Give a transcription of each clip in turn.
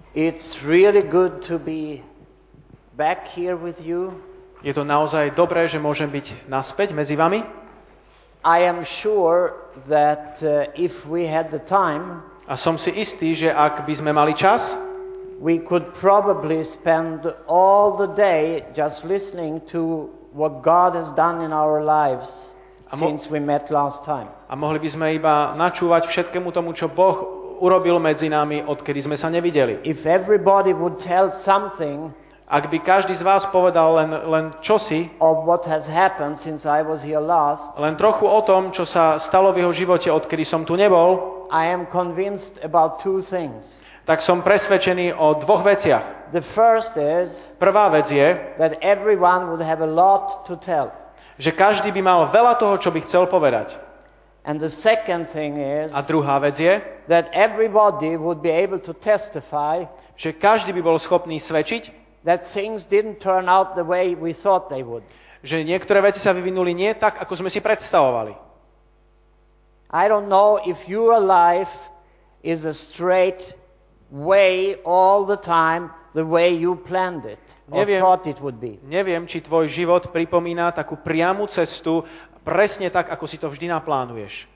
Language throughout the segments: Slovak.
It's really good to be back here with you. Je to naozaj dobré, že môžem byť naspäť medzi vami. I am sure that if we had the time, A som si istý, že ak by sme mali čas, we could probably spend all the day just listening to what God has done in our lives since we met last time. A mohli by sme iba načúvať všetkému tomu, čo Boh urobil medzi nami, odkedy sme sa nevideli. If everybody would tell something Ak by každý z vás povedal len čosi, of what has happened since I was here last, len trochu o tom, čo sa stalo v jeho živote, odkedy som tu nebol, I am convinced about two things. tak som presvedčený o dvoch veciach. The first is Prvá vec je, that everyone would have a lot to tell. že každý by mal veľa toho, čo by chcel povedať. And the second thing is A druhá vec je, that everybody would be able to testify že každý by bol schopný svedčiť, that things didn't turn out the way we thought they would. že niektoré veci sa vyvinuli nie tak, ako sme si predstavovali. I don't know if your life is a straight way all the time, the way you planned it or thought it would be. Neviem, či tvoj život pripomína takú priamu cestu, presne tak, ako si to vždy naplánuješ.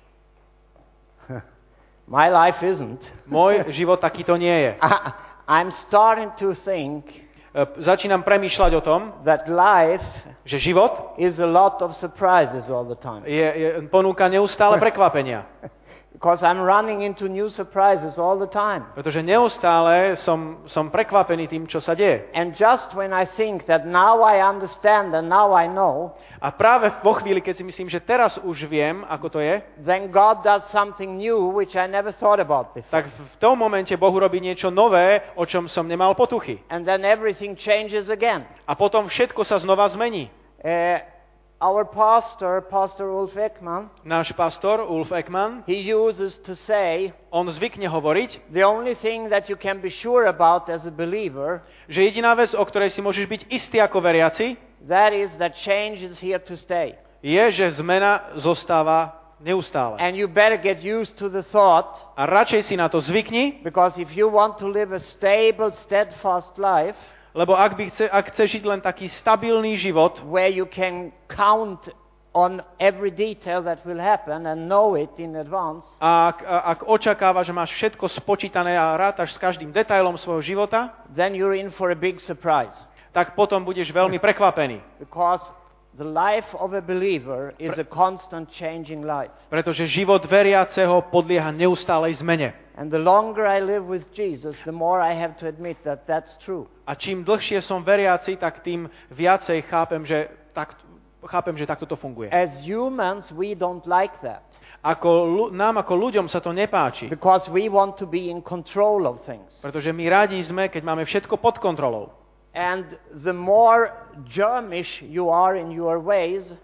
My life isn't. Môj život takýto nie je. I'm starting to think Začínam premýšľať o tom, that life že život is a lot of surprises all the time. ponúka neustále prekvapenia. Because I'm running into new surprises all the time. Pretože neustále som prekvapený tým, čo sa deje. And just when I think that now I understand and now I know, A práve vo chvíli, keď si myslím, že teraz už viem, ako to je, then God does something new which I never thought about before. tak v tom momente Boh robí niečo nové, o čom som nemal potuchy. And then everything changes again. A potom všetko sa znova zmení. Our pastor, Pastor Ulf Ekman, Náš pastor Ulf Ekman, he uses to say, on zvykne hovoriť, the only thing that you can be sure about as a believer, že jediná vec, o ktorej si môžeš byť istý ako veriaci, that is that change is here to stay. je, že zmena zostáva neustále. And you better get used to the thought, A radšej si na to zvykni, because if you want to live a stable, steadfast life, lebo ak chceš žiť len taký stabilný život, where you can count on every detail that will happen and know it in advance, a ak očakávaš, že máš všetko spočítané a rátaš s každým detailom svojho života, then you're in for a big surprise. tak potom budeš veľmi prekvapený. Because the life of a believer is a constant changing life. Pretože život veriaceho podlieha neustálej zmene. And the longer I live with Jesus, the more I have to admit that that's true. A čím dlhšie som veriaci, tak tým viacej chápem, že takto to funguje. As humans, we don't like that. Nám ako ľuďom sa to nepáči. Because we want to be in control of things. Pretože my radi sme, keď máme všetko pod kontrolou. And the more Germish you are in your ways,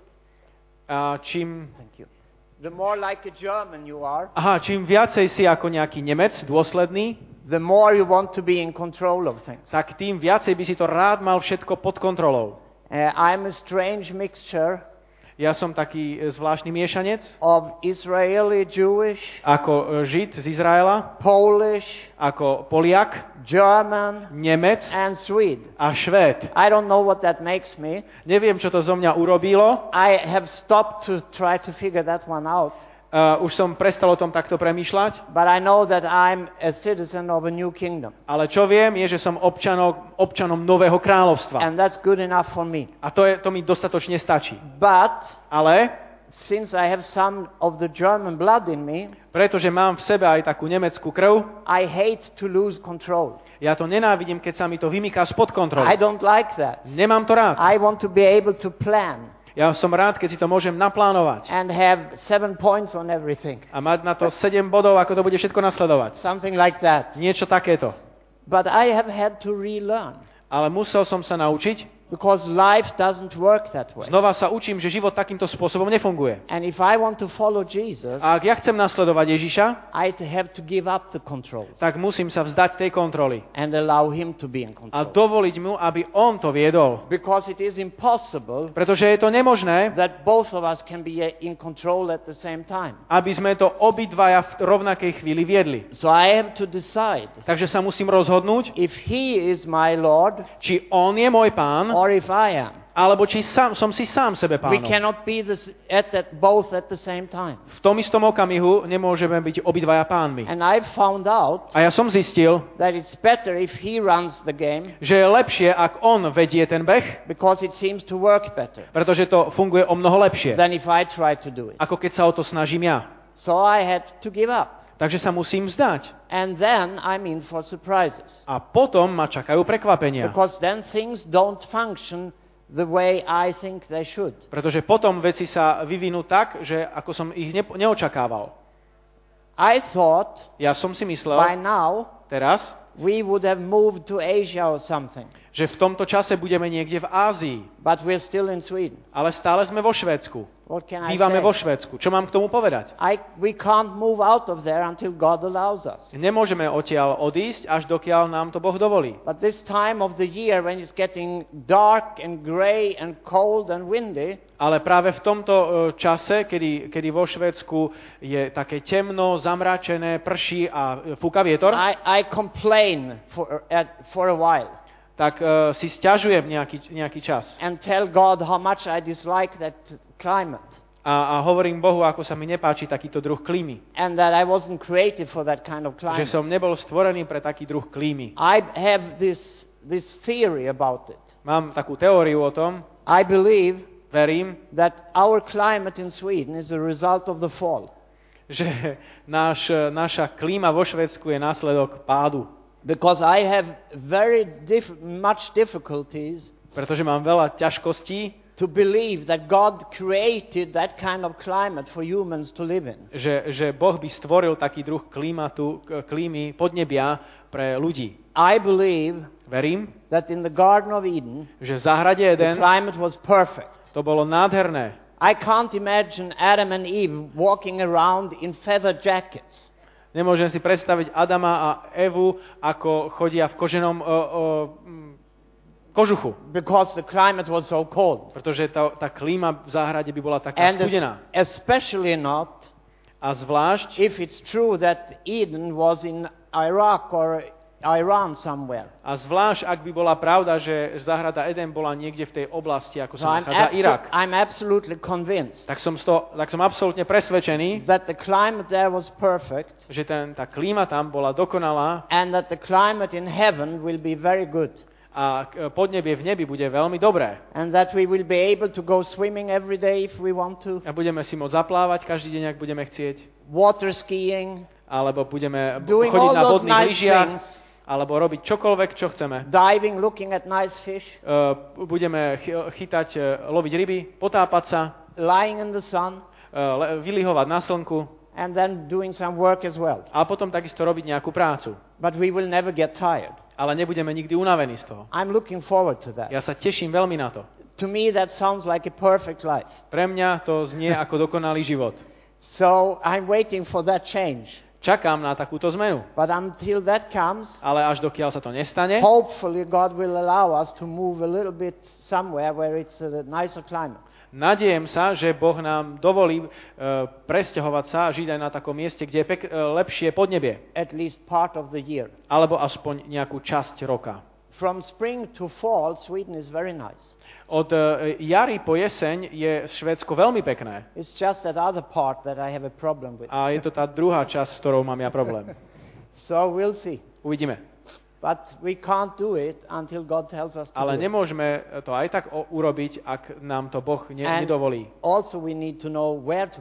the more like a German you are, čím viacej si ako nejaký Nemec, dôsledný, the more you want to be in control of things. tak tým viacej by si to rád mal všetko pod kontrolou. I'm a strange mixture Ja som taký zvláštny miešanec, of Israeli, Jewish, ako Žid z Izraela, Polish, ako Poliak, German, Nemec and Swede. a Švéd. I don't know what that makes me. Neviem, čo to zo mňa urobilo. I have stopped to try to figure that one out. Už som prestal o tom takto premýšľať. But I know that I'm a citizen of a new kingdom. Ale čo viem, je, že som občanom nového kráľovstva. And that's good enough for me. A to mi dostatočne stačí. Ale since I have some of the German blood in me, pretože mám v sebe aj takú nemeckú krv, I hate to lose control. Ja to nenávidím, keď sa mi to vymyká spod kontroly. I don't like that. Nemám to rád. I want to be able to plan. Ja som rád, keď si to môžem naplánovať. And have 7 points on everything. A mať na to 7 bodov, ako to bude všetko nasledovať. Something like that. Niečo takéto. But I have had to relearn. Ale musel som sa naučiť, Because life doesn't work that way. Znova sa učím, že život takýmto spôsobom nefunguje. And if I want to follow Jesus, A ak ja chcem nasledovať Ježiša, I have to give up the control tak musím sa vzdať tej kontroly and allow him to be in a control. dovoliť mu, aby on to viedol. Because it is impossible Pretože je to nemožné, that both of us can be in control at the same time. aby sme to obidvaja v rovnakej chvíli viedli. So I have to decide Takže sa musím rozhodnúť, if he is my Lord či on je môj pán, or if I am. alebo či som si sám sebe We pánom. cannot be both at the same time. V tom istom okamihu nemôžeme byť obidvaja pánmi. And I've found out A ja som zistil, that it's better if he runs the game že je lepšie, ak on vedie ten beh, because it seems to work better pretože to funguje o mnoho lepšie, than if I try to do it. ako keď sa o to snažím ja. So I had to give up. Takže sa musím vzdať. And then I'm in for surprises. A potom ma čakajú prekvapenia. Because then things don't function the way I think they should. Pretože potom veci sa vyvinú tak, že ako som ich neočakával. I thought Ja som si by myslel now teraz, we would have moved to Asia or something. že v tomto čase budeme niekde v Ázii, But we're still in Sweden. ale stále sme vo Švédsku. What can I Bývame vo say? Švédsku. Čo mám k tomu povedať? We can't move out of there until God allows us. Nemôžeme odtiaľ odísť, až dokiaľ nám to Boh dovolí. But this time of the year when it's getting dark and grey and cold and windy, Ale práve v tomto čase, kedy vo Švédsku je také temno, zamračené, prší a fúka vietor, I complain for a while tak si sťažujem nejaký čas. and tell God how much I dislike that climate A hovorím Bohu, ako sa mi nepáči takýto druh klímy. and that I wasn't created for that kind of Že climate. som nebol stvorený pre taký druh klímy. I have this theory about it. Mám takú teóriu o tom, I believe verím, that our climate in Sweden is a result of the fall. že naša klíma vo Švédsku je následok pádu. Because I have very much difficulties Pretože mám veľa ťažkostí, to believe that God created that kind of climate for humans to live in. že Boh by stvoril taký druh klímy, podnebia pre ľudí. I believe Verím, that in the Garden of Eden, že v záhrade the Eden climate was perfect. to bolo nádherné. I can't imagine Adam and Eve walking around in feather jackets. Nemôžem si predstaviť Adama a Evu, ako chodia v koženom kožuchu. Because the climate was so cold. Pretože tá klíma v záhrade by bola taká And studená. especially not A zvlášť, if it's true that Eden was in Iraq or Iran somewhere. a zvlášť, ak by bola pravda, že záhrada Eden bola niekde v tej oblasti, ako So sa nachádza Irak. I'm absolutely convinced Tak som absolútne presvedčený, that the climate there was perfect že tá klíma tam bola dokonalá and that the climate in heaven will be very good. a podnebie v nebi bude veľmi dobré. And that we will be able to go swimming every day if we want to. A budeme si môcť zaplávať každý deň, ak budeme chcieť. Water skiing. Alebo budeme Doing chodiť all na those vodných nice lyžiach. things. Alebo robiť čokoľvek, čo chceme. Diving, looking at nice fish. Budeme chytať, loviť ryby, potápať sa, Lying in the sun. vylihovať na slnku And then doing some work as well. a potom takisto robiť nejakú prácu. But we will never get tired. Ale nebudeme nikdy unavení z toho. I'm looking forward to that. Ja sa teším veľmi na to. To me that sounds like a perfect life. Pre mňa to znie ako dokonalý život. So I'm waiting for that change. Čakám na takúto zmenu. But until that comes, Ale až dokiaľ sa to nestane, hopefully God will allow us to move a little bit somewhere where it's a nicer climate. nadiejem sa, že Boh nám dovolí presťahovať sa a žiť aj na takom mieste, kde je lepšie podnebie. At least part of the year. Alebo aspoň nejakú časť roka. From spring to fall, Sweden is very nice. Od jary po jeseň je Švédsko veľmi pekné. It's just that other part that I have a problem with. A je to tá druhá časť, s ktorou mám ja problém. So we'll see. Uvidíme. But we can't do it until God tells us to Ale do it. nemôžeme to aj tak urobiť, ak nám to Boh And nedovolí. also we need to know where to go.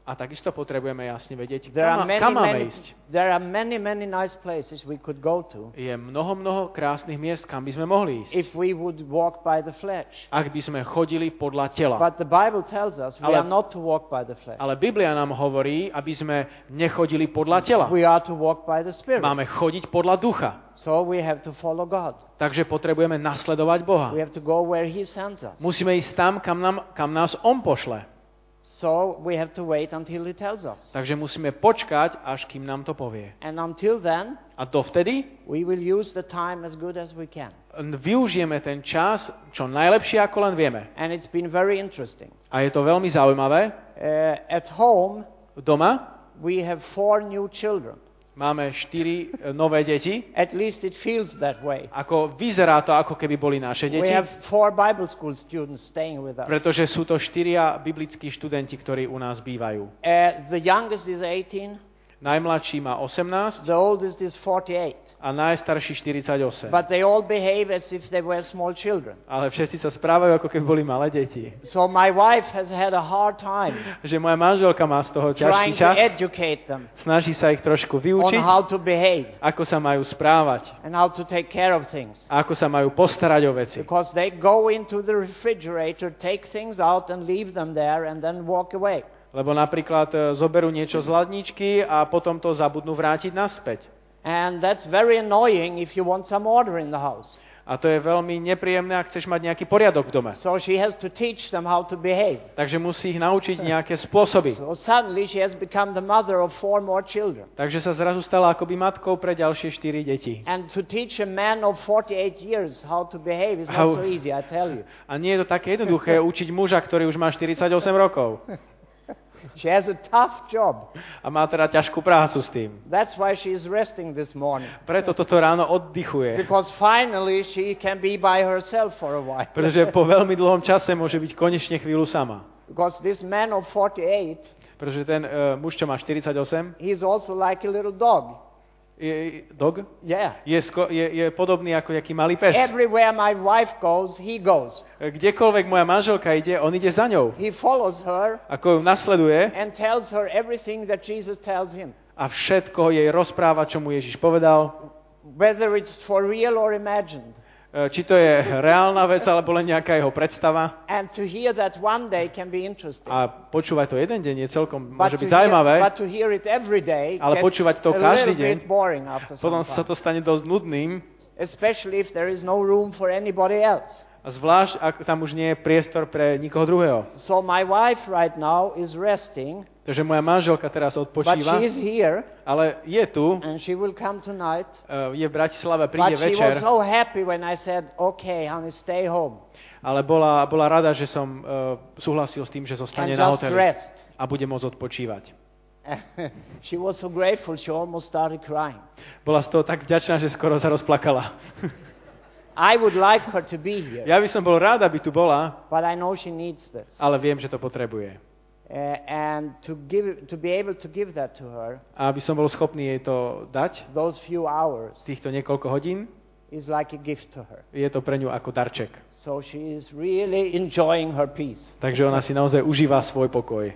A takisto potrebujeme jasne vedieť, There are kam máme ísť. many nice places we could go to Je mnoho krásnych miest, kam by sme mohli ísť. if we would walk by the flesh. Ak by sme chodili podľa tela. But the Bible tells us we are not to walk by the flesh. Ale Biblia nám hovorí, aby sme nechodili podľa tela. We are to walk by the Spirit. Máme chodiť podľa ducha. So we have to follow God. Takže potrebujeme nasledovať Boha. We have to go where He sends us. Musíme ísť tam, kam nás On pošle. So we have to wait until He tells us. Takže musíme počkať, až kým nám to povie. And until then, A dovtedy we will use the time as good as we can. využijeme ten čas čo najlepšie, ako len vieme. And it's been very interesting. A je to veľmi zaujímavé. At home, Doma we have 4 new children. máme 4 nové deti. At least it feels that way. Ako vyzerá to, ako keby boli naše We deti. have 4 Bible school students staying with us. Pretože sú to 4 biblickí študenti, ktorí u nás bývajú. The youngest is 18, Najmladší má 18 the oldest is 48. a najstarší 48. But they all behave as if they were small children. Ale všetci sa správajú, ako keby boli malé deti. So my wife has had a hard time Že moja manželka má z toho ťažký trying to čas. educate them Snaží sa ich trošku on vyučiť, how to behave ako sa majú správať. and how to take care of things. A ako sa majú postarať o veci. Because they go into the refrigerator, take things out and leave them there and then walk away. Lebo napríklad zoberú niečo z ladničky a potom to zabudnú vrátiť naspäť. And that's very annoying if you want some order in the house. A to je veľmi nepríjemné, ak chceš mať nejaký poriadok v dome. So she has to teach them how to behave. Takže musí ich naučiť nejaké spôsoby. So suddenly she has become the mother of 4 more children. Takže sa zrazu stala akoby matkou pre ďalšie 4 deti. And to teach a man of 48 years how to behave is not so easy, I tell you. A nie je to také jednoduché učiť muža, ktorý už má 48 rokov. She has a tough job. A má teda ťažkú prácu s tým. That's why she is resting this morning. Preto toto ráno oddychuje. Because finally she can be by herself for a while. Pretože po veľmi dlhom čase môže byť konečne chvíľu sama. Because this man of 48, Pretože ten muž, čo má 48, he's also like a little dog. dog, Yeah. je podobný ako jaký malý pes. Everywhere my wife goes, he goes. Kdekoľvek moja manželka ide, on ide za ňou. He follows her Ako ju nasleduje and tells her everything that Jesus tells him. a všetko jej rozpráva, čo mu Ježiš povedal. Whether it's for real or imagined. Či to je reálna vec, alebo len nejaká jeho predstava. And to hear that one day can be interesting. A počúvať to jeden deň je celkom, But môže byť zaujímavé, but to hear it every day ale gets počúvať to a každý little deň, bit boring after potom some sa time. to stane dosť nudným. Especially if there is no room for anybody else. A zvlášť, ak tam už nie je priestor pre nikoho druhého. So my wife right now is resting, Takže moja manželka teraz but odpočíva, she is here ale je tu, and she will come tonight. je v Bratislave, But príde she was večer, so happy when I said, "Okay, honey, stay home ale bola rada, že som súhlasil s tým, že and zostane na just hoteli rest." a bude môcť odpočívať. She was so grateful, she almost started crying. Bola z toho tak vďačná, že skoro sa rozplakala. I would like her to be here, Ja by som bol rád, aby tu bola, but I know she needs this. ale viem, že to potrebuje. And to be able to give that to her, A aby som bol schopný jej to dať, those few hours, týchto niekoľko hodín, is like a gift to her. je to pre ňu ako darček. So she is really enjoying her peace. Takže ona si naozaj užíva svoj pokoj.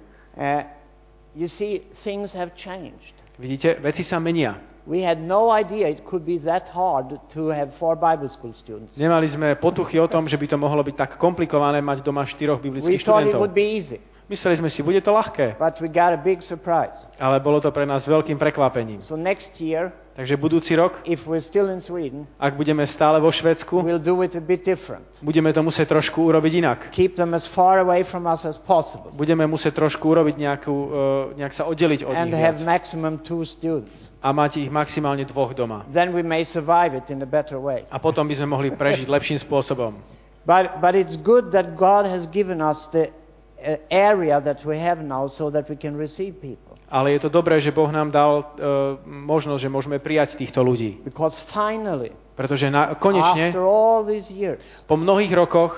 You see, things have changed. Vidíte, veci sa menia. We had no idea it could be that hard to have 4 Bible school students. Nemali sme potuchy o tom, že by to mohlo byť tak komplikované mať doma 4 We biblických thought it študentov. would be easy, Mysleli sme si, bude to ľahké, but we got a big surprise. ale bolo to pre nás veľkým prekvapením. So next year, Takže budúci rok, if we're still in Sweden, ak budeme stále vo Švédsku, we'll do it a bit different. budeme to musieť trošku urobiť inak. Keep them as far away from us as possible Budeme musieť trošku urobiť nejak sa oddeliť od and nich have viac. maximum 2 students. A mať ich maximálne 2 doma. Then we may survive it in a better way. A potom by sme mohli prežiť lepším spôsobom. But it's good that God has given us the area that we have now so that we can receive people. Ale je to dobré, že Boh nám dal možnosť, že môžeme prijať týchto ľudí. Because finally, Pretože konečne, after all these years, po mnohých rokoch,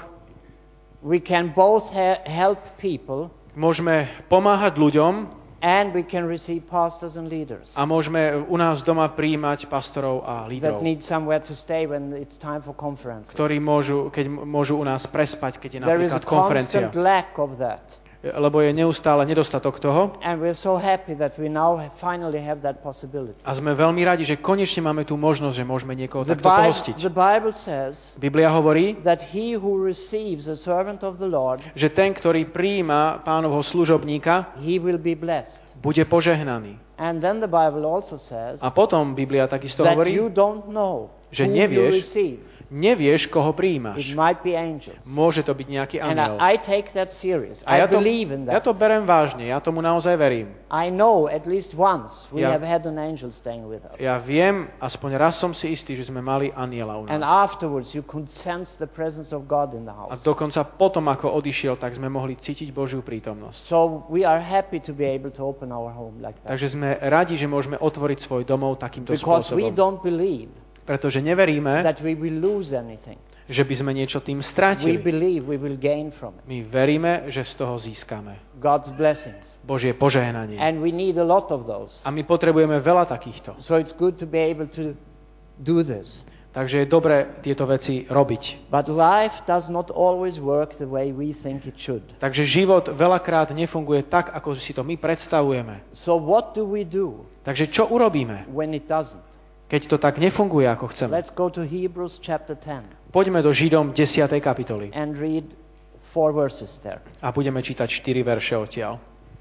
we can both help people môžeme pomáhať ľuďom and we can receive pastors and leaders a môžeme u nás doma prijímať pastorov a that lídrov, need somewhere to stay when it's time for conferences. ktorí môžu u nás prespať, keď je There is a napríklad konferencia. constant lack of that. lebo je neustále nedostatok toho. And we're so happy that we now finally have that possibility. A sme veľmi radi, že konečne máme tú možnosť, že môžeme niekoho takto pohostiť. The Bible says Biblia hovorí, that he who receives a servant of the Lord, že ten, ktorý prijíma Pánovho služobníka, he will be blessed. bude požehnaný. And then the Bible also says A potom Biblia takisto that hovorí, you don't know že who you receive. nevieš, koho It prijímaš. might be angels. Môže to byť nejaký And anjel. I take that serious. A I believe in ja that. to berem vážne, ja tomu naozaj verím. I know at least once we Ja- have had an angel staying with us. Ja viem, aspoň raz som si istý, že sme mali anjela u And nás. afterwards you could sense the presence of God in the A house. dokonca potom, ako odišiel, tak sme mohli cítiť Božiu prítomnosť. So we are happy to be able to open our home like that. Takže sme radi, že môžeme otvoriť svoj domov takýmto Because we spôsobom. don't believe Pretože neveríme, that we will lose anything. že by sme niečo tým We strátili. believe we will gain from it. My veríme, že z toho získame God's blessings. Božie požehnanie. And we need a lot of those. A my potrebujeme veľa takýchto. So it's good to be able to do this. Takže je dobré tieto veci robiť. But life does not always work the way we think it should. Takže život veľakrát nefunguje tak, ako si to my predstavujeme. So what do we do Takže čo urobíme, when it doesn't? keď to tak nefunguje, ako chceme? Let's go to Hebrews chapter 10 Poďme do Židom 10. kapitoly and read 4 verses there. a budeme čítať 4 verše odtiaľ.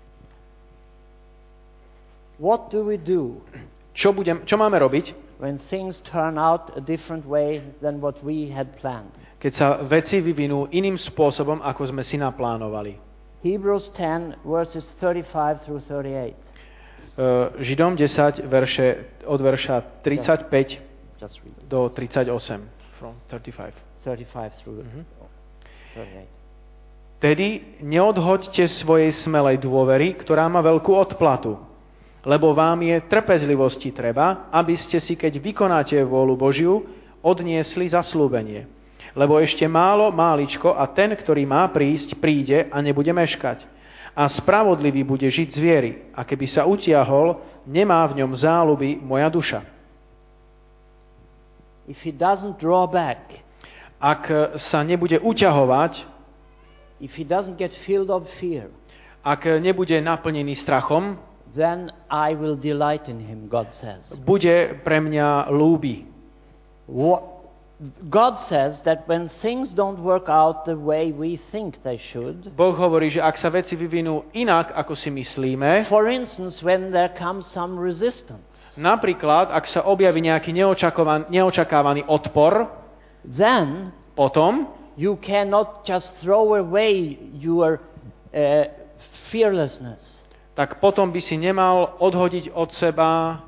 What do we do Čo máme robiť, when things turn out a different way than what we had planned? keď sa veci vyvinú iným spôsobom, ako sme si naplánovali? Hebrews 10 verses 35 through 38. Židom 10, od verša 35 Just read it. do 38. From 35. 35 through 38. Tedy neodhoďte svojej smelej dôvery, ktorá má veľkú odplatu, lebo vám je trpezlivosti treba, aby ste si, keď vykonáte vôľu Božiu, odniesli zasľúbenie. Lebo ešte máličko a ten, ktorý má prísť, príde a nebude meškať. A spravodlivý bude žiť z viery. A keby sa utiahol, nemá v ňom záľuby moja duša. If he doesn't draw back, Ak sa nebude uťahovať, if he doesn't get filled of fear, ak nebude naplnený strachom, then I will delight in him, God says. bude pre mňa ľúbi. God says that when things don't work out the way we think they should, Boh hovorí, že ak sa veci vyvinú inak, ako si myslíme, for instance, when there comes some resistance, napríklad, ak sa objaví nejaký neočakávaný odpor, then potom you cannot just throw away your fearlessness. tak potom by si nemal odhodiť od seba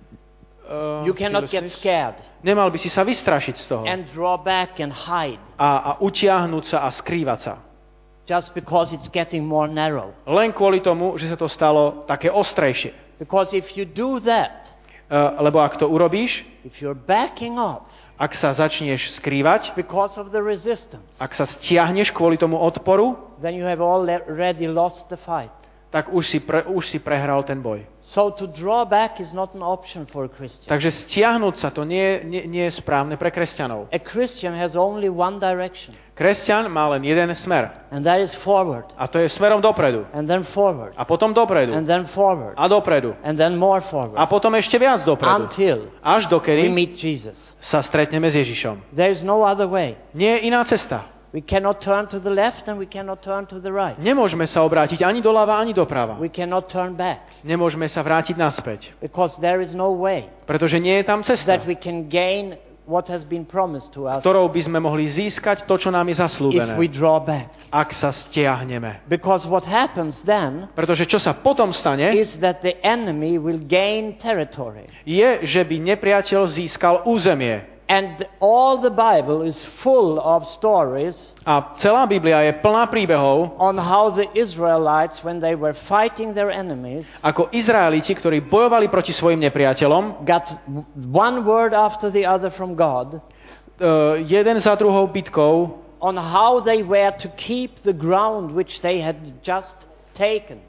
You cannot get scared nemal by si sa vystrašiť z toho and draw back and hide a utiahnuť sa a skrývať sa. just because it's getting more narrow. Len kvôli tomu, že sa to stalo také ostrejšie. Because if you do that, Lebo ak to urobíš, if you're backing off ak sa začneš skrývať, because of the resistance, ak sa stiahneš kvôli tomu odporu, then you have already lost the fight. tak už si prehral ten boj. So to draw back is not an option for a Christian. Takže stiahnuť sa to nie je správne pre kresťanov. A Christian has only one direction, Kresťan má len jeden smer. and that is forward, A to je smerom dopredu. and then forward, A potom dopredu. and then forward, A dopredu. and then more forward, A potom ešte viac dopredu. until Až we dokedy meet Jesus. sa stretneme s Ježišom. There is no other way. Nie je iná cesta. We cannot turn to the left and we cannot turn to the right. Nemôžeme sa obrátiť ani doľava, ani doprava. We cannot turn back Nemôžeme sa vrátiť naspäť. because there is no way Pretože nie je tam cesta, that we can gain what has been promised to us ktorou by sme mohli získať to, čo nám je if we zasľúbené, draw back. ak sa stiahneme. Because what happens then Pretože čo sa potom stane, is that the enemy will gain territory. je, že by nepriateľ získal územie. And all the Bible is full of stories A celá Biblia je plná príbehov, on how the Israelites, when they were fighting their enemies, ako Izraeliti, ktorí bojovali proti svojim nepriateľom, got one word after the other from God jeden za druhou bitkou, on how they were to keep the ground which they had just taken.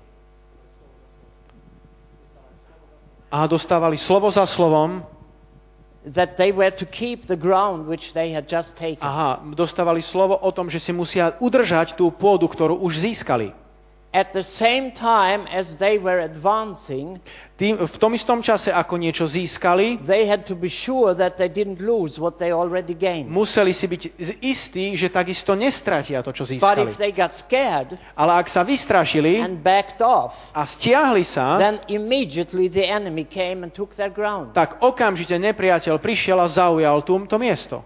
a dostávali slovo za slovom, That they were to keep the ground which they had just taken. dostávali slovo o tom, že si musia udržať tú pôdu, ktorú už získali. At the same time as they were advancing, v tom istom čase, ako niečo získali, they had to be sure that they didn't lose what they already gained. museli si byť istí, že takisto nestratia to, čo But získali. if they got scared Ale ak sa vystrašili and backed off, a stiahli sa, then immediately the enemy came and took their ground. tak okamžite nepriateľ prišiel a zaujal to miesto.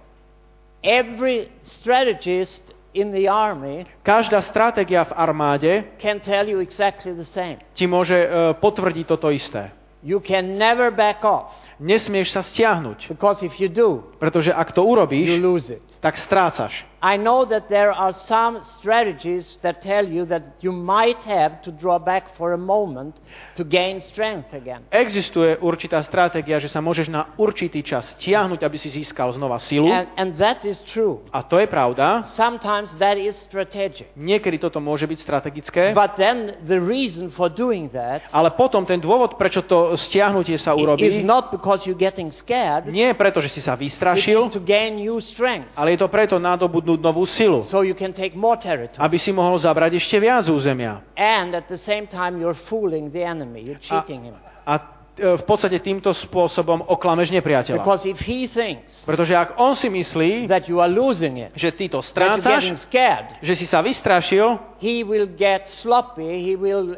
Every strategist in the army Každá stratégia v armáde can tell you exactly the same. ti môže potvrdiť toto isté. You can never back off, Nesmieš sa stiahnuť, because if you do, pretože ak to you urobíš, lose it. tak strácaš. I know that there are some strategies that tell you that you might have to draw back for a moment to gain strength again. Existuje určitá stratégia, že sa môžeš na určitý čas stiahnuť, aby si získal znova silu. And that is true. A to je pravda. Sometimes that is strategic. Niekedy toto môže byť strategické. But then the reason for doing that Ale potom ten dôvod, prečo to stiahnutie sa urobí, is not because you're getting scared. nie je preto, že si sa It vystrašil, is to gain new strength, ale je to preto nadobudnúť novú silu, so you can take more territory. aby si mohol zabrať ešte viac územia. And at the same time, you're fooling the enemy. You're cheating him. A v podstate týmto spôsobom oklameš nepriateľa. Because if he thinks Pretože ak on si myslí, that you are losing it, že ty to that you're getting strácaš, scared, že si sa vystrašil, he will get sloppy. He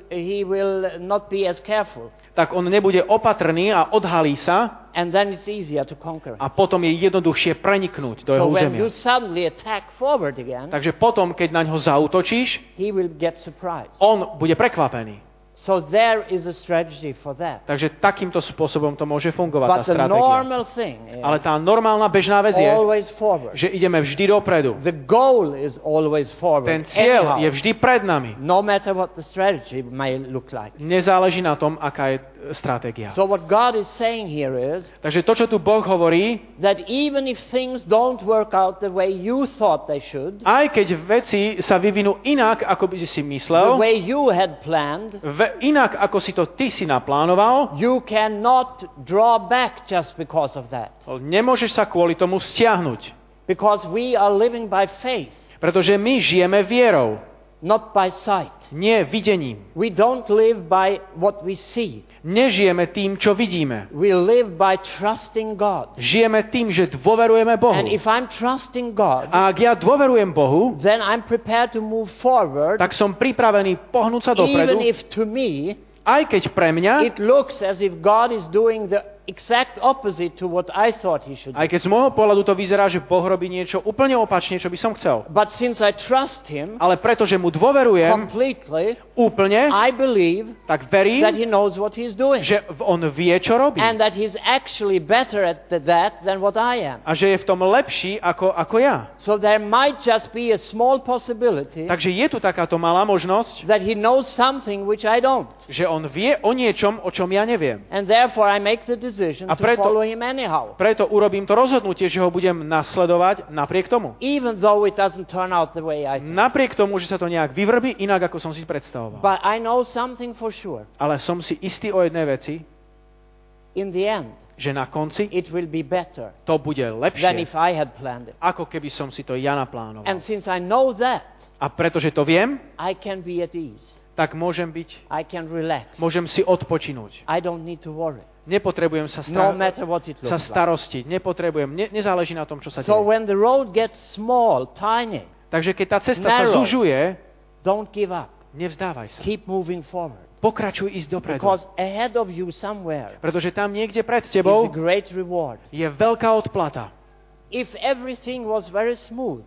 will not be as careful. tak on nebude opatrný a odhalí sa And then it's easier to conquer him. a potom je jednoduchšie preniknúť do jeho So when you územia. suddenly attack forward again, Takže potom, keď na ňo zaútočíš, he will get surprised. on bude prekvapený. So there is a strategy for that. Takže takýmto spôsobom to môže fungovať tá But the stratégia. normal thing Ale is tá normálna bežná vec je, always forward. že ideme vždy dopredu. The goal is always forward. Ten cieľ je Anyhow, vždy pred nami. no matter what the strategy may look like. Nezáleží na tom, aká je stratégia. So what God is saying here is Takže to, čo tu Boh hovorí, that even if things don't work out the way you thought they should, aj keď veci sa vyvinú inak, ako by si the myslel, way you had planned, inak, ako si to ty si naplánoval, you cannot draw back just because of that. nemôžeš sa kvôli tomu stiahnuť. Because we are living by faith, Pretože my žijeme vierou, not by sight. nie videním. We don't live by what we see. Nežijeme tým, čo vidíme. We live by trusting God. Žijeme tým, že dôverujeme Bohu. And if I'm trusting God, A ak ja dôverujem Bohu, then I'm prepared to move forward, tak som pripravený pohnúť sa even dopredu, if to me aj keď pre mňa, it looks as if God is doing the exact opposite to what I thought he should do. aj keď z môjho pohľadu to vyzerá, že Boh robí niečo úplne opačne, čo by som chcel. But since I trust him Ale pretože mu dôverujem completely, úplne, I believe tak verím, that he knows what he's doing. že on vie, čo robí. And that he's actually better at that than what I am. A že je v tom lepší ako ja. So there might just be a small possibility Takže je tu takáto malá možnosť, that he knows something which I don't. že on vie o niečom, o čom ja neviem. And therefore I make the decision A to preto- follow him anyhow. Preto urobím to rozhodnutie, že ho budem nasledovať napriek tomu. Even though it doesn't turn out the way I think. Napriek tomu, že sa to nejak vyvrbí inak, ako som si predstavoval. But I know something for sure. Ale som si istý o jednej veci, In the end, že na konci it will be better to bude than lepšie, if I had planned it. ako keby som si to ja naplánoval. And since I know that, A pretože to viem, I can be at ease. tak môžem I can relax. si odpočinúť. I don't need to worry. Nepotrebujem sa, No matter what it sa looks like. starostiť. Nepotrebujem, nezáleží na tom, čo sa So deje. when the road gets small, tiny, Takže keď tá cesta sa narrow. zužuje, don't give up. nevzdávaj sa. Keep moving forward. Pokračuj ísť dopredu. Because ahead of you somewhere Pretože tam niekde pred is tebou a great reward. je veľká odplata. If everything was very smooth,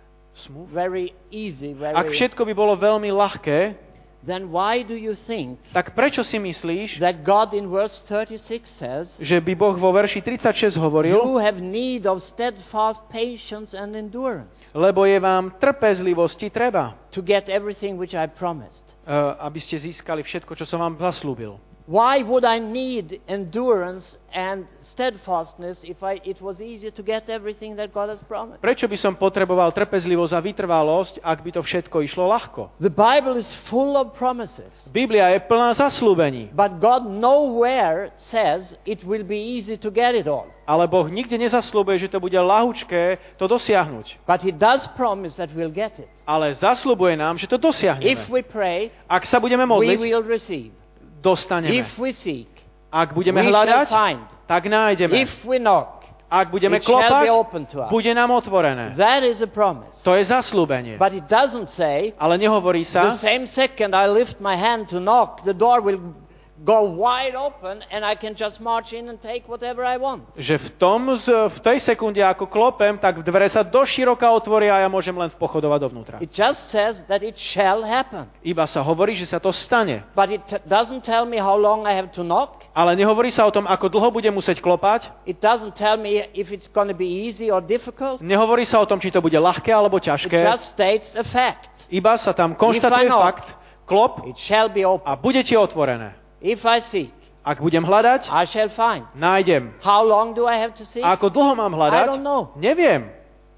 very easy, Ak všetko by bolo veľmi ľahké, then why do you think tak prečo si myslíš, that God in verse 36 says, že by Boh vo verši 36 hovoril, you have need of steadfast patience and endurance lebo je vám trpezlivosti treba, to get everything which I promised? aby ste získali všetko, čo som vám zaslúbil. Why would I need endurance and steadfastness if it was easier to get everything that God has promised? Prečo by som potreboval trpezlivosť a vytrvalosť, ak by to všetko išlo ľahko? The Bible is full of promises. Biblia je plná zasľúbení. But God nowhere says it will be easy to get it all. Ale Boh nikde nezasľúbuje, že to bude ľahučké to dosiahnuť. But He does promise that we'll get it. Ale zasľúbuje nám, že to dosiahneme. If we pray, Ak sa budeme we modliť, will receive. dostaneme. If we seek, Ak budeme we hľadať, shall find. tak nájdeme. If we knock, Ak budeme it shall klopať, be open to us. bude nám otvorené. That is a promise. To je zasľúbenie. But it doesn't say, Ale nehovorí the sa, same second I lift my hand to knock, the door will go wide open and I can just march in and take whatever I want. že v tej sekunde, ako klopem, tak dvere sa doširoka otvoria a ja môžem len pochodovať dovnútra. It just says that it shall happen. Iba sa hovorí, že sa to stane. But it doesn't tell me how long I have to knock. Ale nehovorí sa o tom, ako dlho budem musieť klopať. It doesn't tell me if it's going to be easy or difficult. Nehovorí sa o tom, či to bude ľahké alebo It ťažké. just states a fact. Iba sa tam konštatuje If I knock, fakt, klop It shall be open. a bude ti otvorené. If I seek, Ak budem hľadať, I shall find. nájdem. How long do I have to seek? A ako dlho mám I hľadať? don't know. Neviem.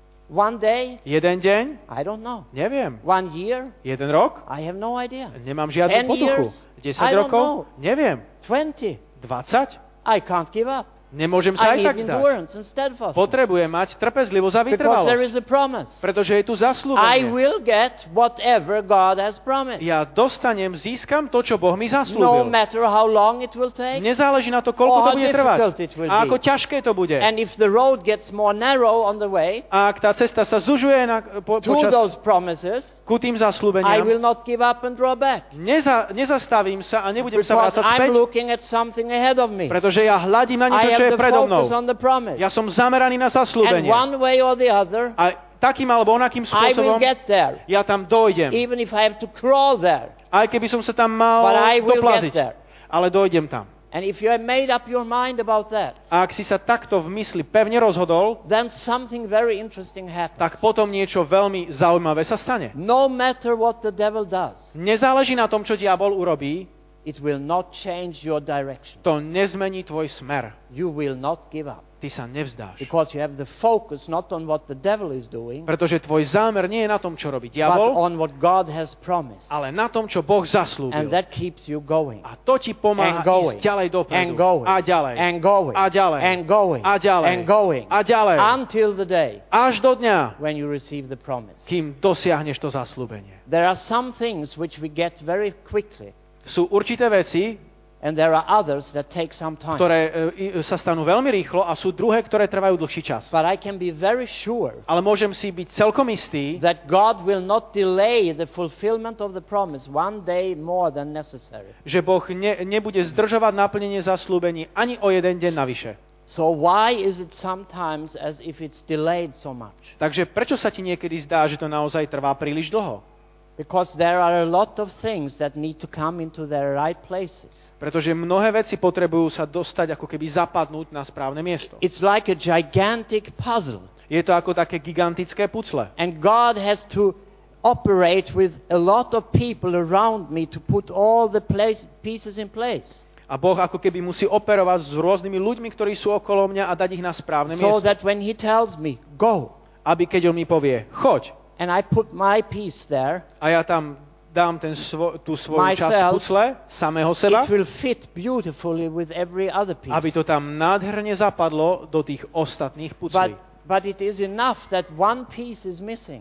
One day? Jeden deň? I don't know. Neviem. 1 year? Jeden rok? I have no idea. Nemám žiadnu 10 potuchu. years? 10 I don't rokov? know. Neviem. 20? 20? I can't give up. Nemôžem sa aj I tak need zdať. endurance and steadfastness. Potrebujem mať trpezlivosť a Because there vytrvalosť. is a promise. Pretože je tu I zasľúbenie. will get whatever God has promised. Ja získam to, čo Boh mi No zasľúbil. matter how long it will take. Nezáleží na to, koľko Or to how bude difficult trvať. it will A ako be. ťažké to bude. And if the road gets more narrow on the way A ak tá cesta sa zužuje to those promises, ku tým I zasľúbeniam, will not give up and draw back. nezastavím sa a nebudem sa Because vrácať I'm späť, looking at something ahead of me. pretože ja hľadím na I niečo, čo have je the predo mnou. focus on the promise. Ja som zameraný na And zasľúbenie. one way or the other, A takým alebo onakým I will spôsobom get there. ja tam dojdem. Even if I have to crawl there. Aj keby som sa tam mal But I will doplaziť. get there. Ale dojdem tam. And if you have made up your mind about that, A ak si sa takto v mysli pevne rozhodol, then something very interesting happens. tak potom niečo veľmi zaujímavé sa stane. No matter what the devil does, Nezáleží na tom, čo diabol urobí, it will not change your direction. to nezmení tvoj smer. You will not give up. Ty sa nevzdáš. Because you have the focus not on what the devil is doing, Pretože tvoj zámer nie je na tom, čo robí but diabol, on what God has promised. ale na tom, čo Boh And zaslúbil. that keeps you going. A to ti pomáha And going. ísť ďalej dopredu. And going. A ďalej. And going. A ďalej. And going. A ďalej. And going. A ďalej. Until the day Až do dňa, when you receive the promise. kým dosiahneš to zasľúbenie. There are some things which we get very quickly, Sú určité veci, and there are others that take some time. ktoré sa stanú veľmi rýchlo a sú druhé, ktoré trvajú dlhší čas. But I can be very sure Ale môžem si byť celkom istý, that God will not delay the fulfillment of the promise one day more than necessary. že Boh nebude zdržovať naplnenie zasľúbení ani o jeden deň navyše. So why is it sometimes as if it's delayed so much? Takže prečo sa ti niekedy zdá, že to naozaj trvá príliš dlho? Because there are a lot of things that need to come into their right places. Pretože mnohé veci potrebujú sa dostať, ako keby zapadnúť na správne miesto. It's like a gigantic puzzle. Je to ako také gigantické pucle. And God has to operate with a lot of people around me to put all the pieces in place. A Boh ako keby musí operovať s rôznymi ľuďmi, ktorí sú okolo mňa a dať ich na správne So miesto. that when He tells me, go, Aby keď on mi povie, choď, and I put my piece there, a ja tam dám tú svoju časť Myself, pucle, samého seba, it will fit beautifully with every other piece. aby to tam nádherne zapadlo do tých ostatných puclí. But it is enough that one piece is missing,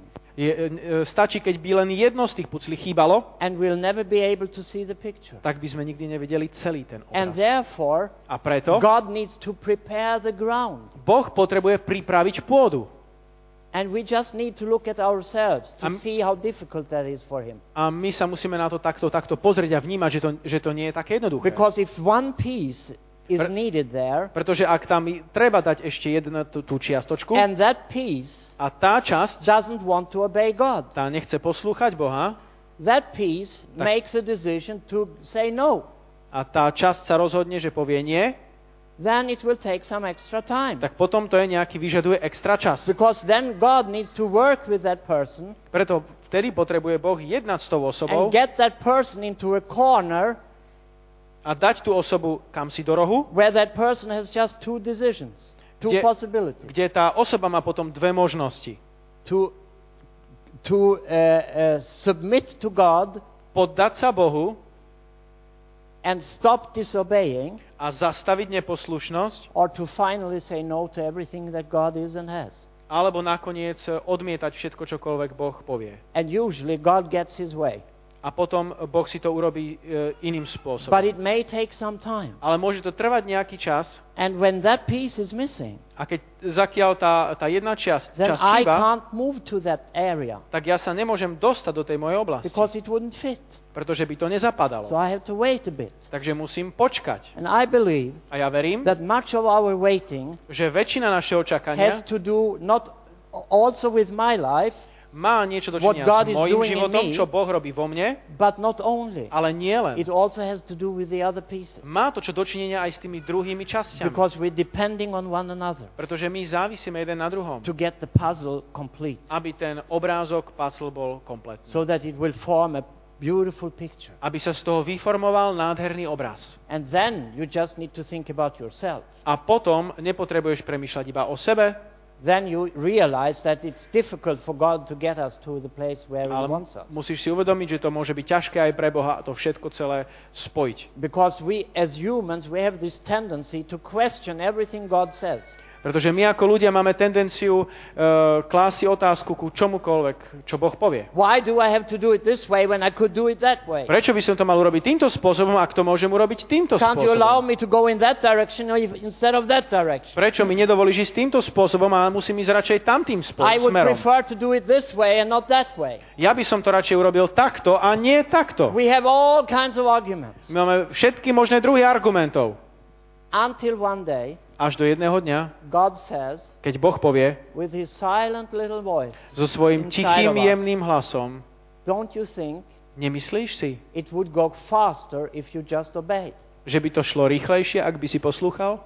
Stačí, keď by len jedno z tých puclí chýbalo, and we'll never be able to see the picture. tak by sme nikdy nevideli celý ten And obraz. therefore, A preto God needs to prepare the ground. Boh potrebuje pripraviť pôdu. And we just need to look at ourselves to Am- see how difficult that is for Him. A my sa musíme na to takto pozrieť a vnímať, že to nie je také jednoduché. Because if one piece is needed there, Pretože ak tam treba dať ešte jednu tú čiastočku and that piece a tá časť, doesn't want to obey God, tá nechce poslúchať Boha that piece makes a decision to say no. a tá časť sa rozhodne, že povie nie, Then it will take some extra time. tak potom to je vyžaduje extra čas. Because then God needs to work with that person Preto vtedy potrebuje Boh jednať s tou osobou and get that person into a corner a dať tú osobu kam si do rohu, where that person has just two decisions, two possibilities. Kde tá osoba má potom dve možnosti. To submit to God, poddať sa Bohu and stop disobeying, a zastaviť neposlušnosť, or to finally say no to everything that God is and has. Alebo nakoniec odmietať všetko, čokoľvek Boh povie. And usually God gets his way. A potom Boh si to urobí iným spôsobom. But it may take some time. Ale môže to trvať nejaký čas. And when that piece is missing, a keď zakiaľ tá jedna časť then I can't move to that area. Tak ja sa nemôžem dostať do tej mojej oblasti. Because it wouldn't fit. Pretože by to nezapadalo. So I have to wait a bit. Takže musím počkať. And I believe a ja verím, that much of our waiting že väčšina našeho čakania has to do not also with my life, má niečo dočinenia s mojím životom, čo Boh robí vo mne, but not only. Ale nie len. It also has to do with the other pieces. Má to čo dočinenia aj s tými druhými časťami. Because we're depending on one another. Pretože my závisíme jeden na druhom. To get the puzzle complete. Aby ten obrázok puzzle bol kompletný. So that it will form a beautiful picture. Aby sa z toho vyformoval nádherný obraz. And then you just need to think about yourself. A potom nepotrebuješ premýšľať iba o sebe. Then you realize that it's difficult for God to get us to the place where He wants us. Musíš si uvedomiť, že to môže byť ťažké aj pre Boha to všetko celé spojiť. Because we as humans we have this tendency to question everything God says. Pretože my ako ľudia máme tendenciu klásť si otázku ku čomukoľvek, čo Boh povie. Why do I have to do it this way when I could do it that way? Prečo by som to mal urobiť týmto spôsobom, ak to môžem urobiť týmto spôsobom? Can't you allow me to go in that direction instead of that direction? Prečo mi nedovolíš ísť týmto spôsobom a musím ísť radšej tamtým smerom? I would prefer to do it this way and not that way. Ja by som to radšej urobil takto a nie takto. We have all kinds of arguments. My máme všetky možné druhy argumentov. Until one day, až do jedného dňa, God says, keď Boh povie, with his silent little voice, so svojím tichým, jemným hlasom, don't you think, nemyslíš si, it would go faster if you just obeyed? Že by to šlo rýchlejšie, ak by si poslúchal?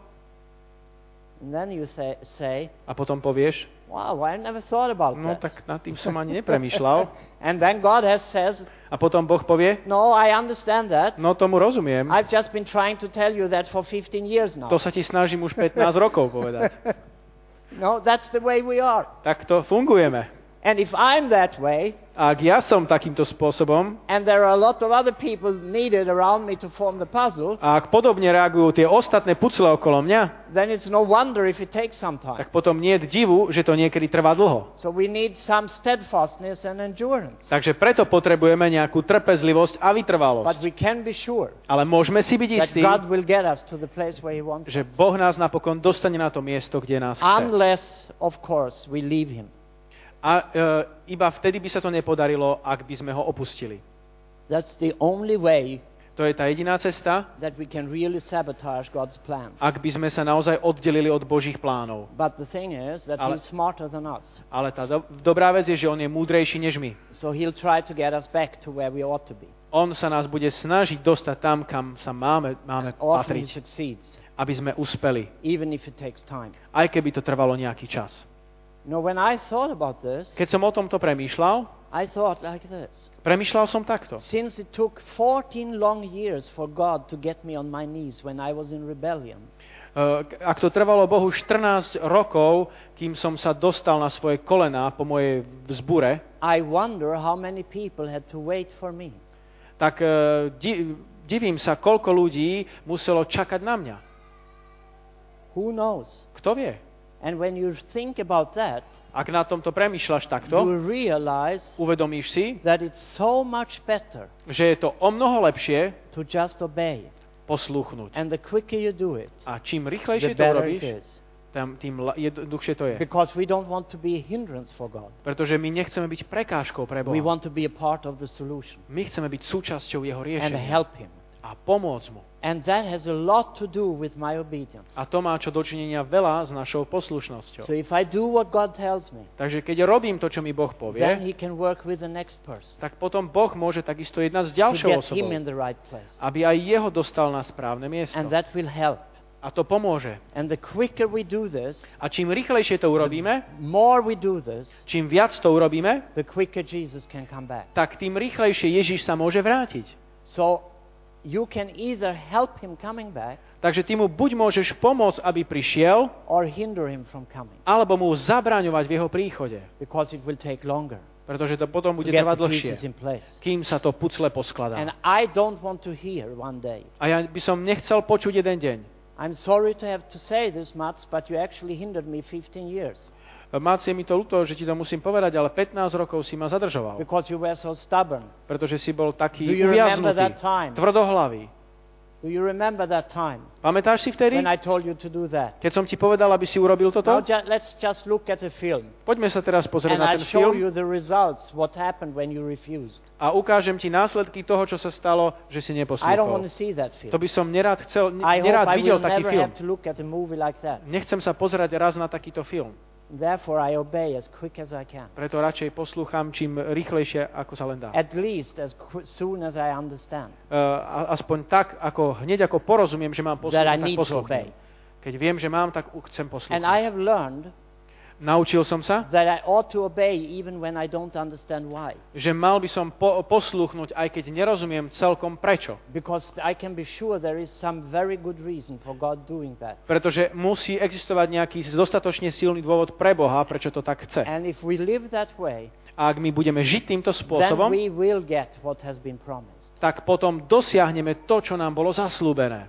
And then you say, a potom povieš, wow, I never thought about that. No tak nad tým som ani nepremýšľal. And then God says, a potom Boh povie, no, I understand that. No tomu rozumiem. I've just been trying to tell you that for 15 years now. To sa ti snažím už 15 rokov povedať. No, that's the way we are. Tak to fungujeme. And if I'm that way, ak ja som takýmto spôsobom, and there are a lot of other people needed around me to form the puzzle, a ak podobne reagujú tie ostatné pucle okolo mňa, then it's no wonder if it takes some time. Tak potom nie je divu, že to niekedy trvá dlho. So we need some steadfastness and endurance. Takže preto potrebujeme nejakú trpezlivosť a vytrvalosť. But we can be sure, ale môžeme si byť istí, God will get us to the place where he wants že us. Boh nás napokon dostane na to miesto, kde nás chce. Unless, of course, we leave him. A iba vtedy by sa to nepodarilo, ak by sme ho opustili. That's the only way. To je tá jediná cesta, that we can really sabotage God's plans. Ak by sme sa naozaj oddelili od Božích plánov. But the thing is that he's smarter than us. Ale tá dobrá vec je, že on je múdrejší než my. So he'll try to get us back to where we ought to be. On sa nás bude snažiť dostať tam, kam sa máme patriť. Aby sme uspeli. Even if it takes time. Aj keby to trvalo nejaký čas. No, when I thought about this, keď som o tomto premýšľal, I thought like this. Premýšľal som takto. Since it took 14 long years for God to get me on my knees when I was in rebellion. Ak to trvalo Bohu 14 rokov, kým som sa dostal na svoje kolená po mojej vzbure, I wonder how many people had to wait for me. Tak divím sa, koľko ľudí muselo čakať na mňa. Who knows? Kto vie? And when you think about that, ak na tomto premýšľaš takto, you realize uvedomíš si, that it's so much better, že je to o mnoho lepšie to just obey. Poslúchnuť. And the quicker you do it, a čím rýchlejšie to robíš, tým jednoduchšie to je. Because we don't want to be a hindrance for God. Pretože my nechceme byť prekážkou pre Boha. We want to be a part of the solution. My chceme byť súčasťou jeho riešenia. And help him. A pomôcť mu. And that has a lot to do with my obedience. A to má čo dočinenia veľa s našou poslušnosťou. So if I do what God tells me, takže keď robím to, čo mi Boh povie, then he can work with the next person. Tak potom Boh môže takisto jednať s ďalšou osobou. Him in the right place. Aby aj jeho dostal na správne miesto. And that will help. A to pomôže. And the quicker we do this, a čím rýchlejšie to urobíme, more we do this, čím viac to urobíme, the quicker Jesus can come back. Tak tým rýchlejšie Ježiš sa môže vrátiť. So you can either help him coming back, takže ty mu buď môžeš pomôcť, aby prišiel, or hinder him from coming, alebo mu zabraňovať v jeho príchode. because it will take longer Pretože to potom to bude get trvať the dlhšie, pieces in place. kým sa to pucle poskladá. And I don't want to hear one day, A ja by som nechcel počuť jeden deň. I'm sorry to have to say this much, but you actually hindered me 15 years Mác, je mi to ľúto, že ti to musím povedať, ale 15 rokov si ma zadržoval. because you were so stubborn. Pretože si bol taký Do you remember uviaznutý, that time? tvrdohlavý. Do you remember that time Pamätáš si vtedy, when I told you to do that? keď som ti povedal, aby si urobil toto? Now let's just look at a film, Poďme sa teraz pozrieť and na I'll ten show film you the results, what happened when you refused. a ukážem ti následky toho, čo sa stalo, že si I don't want neposlúchol. to see that To film. by som nerád I hope I videl will taký never film. have to look at a movie like that. Nechcem sa pozerať raz na takýto film. Therefore, I obey as quick as I can. Preto radšej poslúcham čím rýchlejšie, ako sa len dá. At least as soon as I understand Aspoň tak, hneď ako porozumiem, že mám that I poslúchať, tak need to poslúchnem. obey. Keď viem, že mám, tak chcem And I poslúchať. have learned Naučil som sa, that I ought to obey even when I don't understand why. že mal by som poslúchnuť, aj keď nerozumiem celkom prečo. Because I can be sure there is some very good reason for God doing that. Pretože musí existovať nejaký dostatočne silný dôvod pre Boha, prečo to tak chce. And if we live that way, A ak my budeme žiť týmto then spôsobom, we will get what has been promised. tak potom dosiahneme to, čo nám bolo zaslúbené.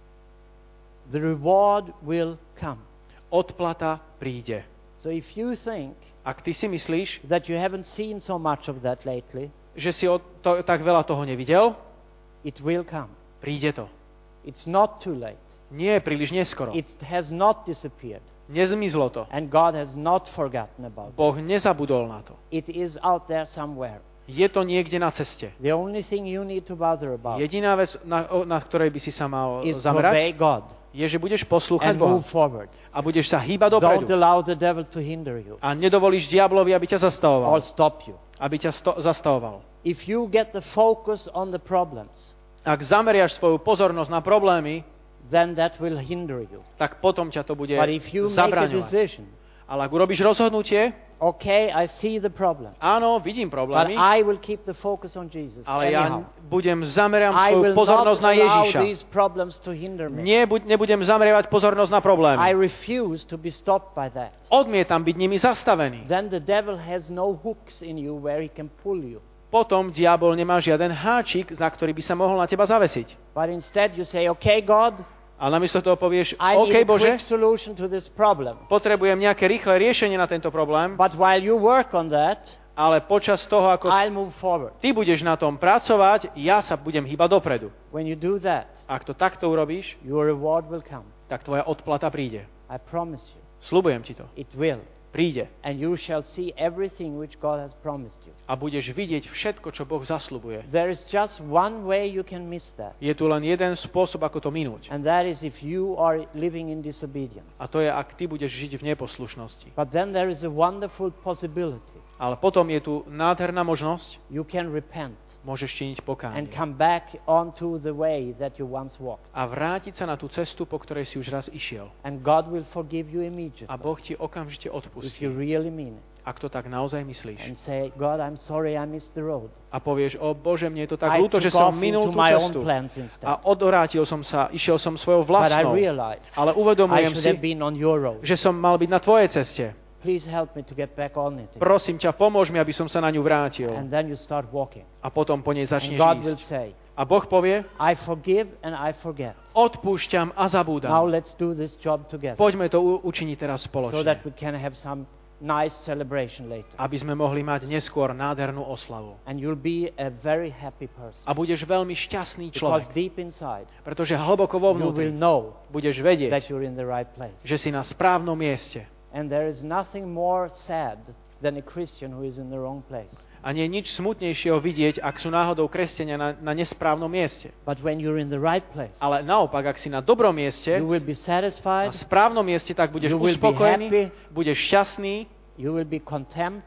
The reward will come. Odplata príde. So if you think Ak ty si myslíš, that you haven't seen so much of that lately, že si tak veľa toho nevidel, it will come. príde to. It's not too late. Nie je príliš neskoro. It has not disappeared. Nezmizlo to. And God has not forgotten about it. Boh nezabudol na to. It is out there somewhere. Je to niekde na ceste. The only thing you need to bother about Jediná vec, na ktorej by si sa mal is to obey zamerať, God je, že budeš poslúchať and Boha move forward. a budeš sa hýbať Don't dopredu. allow the devil to hinder you A nedovolíš diablovi, aby ťa or zastavoval. stop you. Aby ťa zastavoval. If you get the focus on the problems, Ak zameriaš svoju pozornosť na problémy, then that will hinder you. tak potom ťa to bude But if you make a zabraňovať. decision, Ale ak urobíš rozhodnutie, okay, I see the problem, áno, vidím but problémy, I will keep the focus on Jesus. ale ja Anyhow. zameriam I svoju will pozornosť not na allow Ježiša. these problems to hinder me. Nebudem zameriavať pozornosť na I problémy. refuse to be stopped by that. Odmietam byť nimi zastavený. Then the devil has no hooks in you where he can pull you. Potom diabol nemá žiaden háčik, na ktorý by sa mohol na teba zavesiť. But instead you say, okay, God, Ale namiesto toho povieš, I OK, need a Bože, quick solution to this problem. potrebujem nejaké rýchle riešenie na tento problém, But while you work on that, ale počas toho, ako I'll move forward. ty budeš na tom pracovať, ja sa budem hýbať dopredu. When you do that, Ak to takto urobíš, your reward will come. tak tvoja odplata príde. I promise you, Sľubujem ti to. it will. Príde. And you shall see everything which God has promised you. A budeš vidieť všetko, čo Boh zasľubuje. There is just one way you can miss that. Je tu len jeden spôsob, ako to minúť. And that is if you are living in disobedience. A to je, ak ty budeš žiť v neposlušnosti. But then there is a wonderful possibility. Ale potom je tu nádherná možnosť, You can repent môžeš činiť and pokánie. come back onto the way that you once walked. A vrátiť sa na tú cestu, po ktorej si už raz išiel. And God will forgive you immediately A Boh ti okamžite if odpustí, you really mean it. ak to tak naozaj myslíš. And say, God, I'm sorry I missed the road. A povieš, o Bože, mne je to tak I ľúto, že took som off minul into tú my own cestu. plans instead. A odvrátil som sa, išiel som svojou But I vlastnou. realized Ale I uvedomujem should si, have been on your road. že som mal byť na tvojej ceste. Please help me to get back on it. Prosím ťa, pomôž mi, aby som sa na ňu vrátil. And then you start walking. A potom po nej And začneš God will ísť. say, A Boh povie, I forgive and I forget. odpúšťam a Now zabúdam. let's do this job together Poďme to učiniť teraz so spoločne. that we can have some nice celebration later. Aby sme mohli mať neskôr nádhernú oslavu. And you'll be a very happy person. A budeš veľmi šťastný Because človek. deep inside, Pretože hlboko vo you will vnútri know budeš that vedieť, you're in the right place. že si na správnom mieste. And there is nothing more sad than a Christian who is in the wrong place. A nie je nič smutnejšieho vidieť, ak sú náhodou kresťania na nesprávnom mieste. But when you're in the right place, Ale naopak, ak si na dobrom mieste, you will be na satisfied, správnom mieste, tak budeš You will be uspokojený, happy. budeš šťastný, you will be content,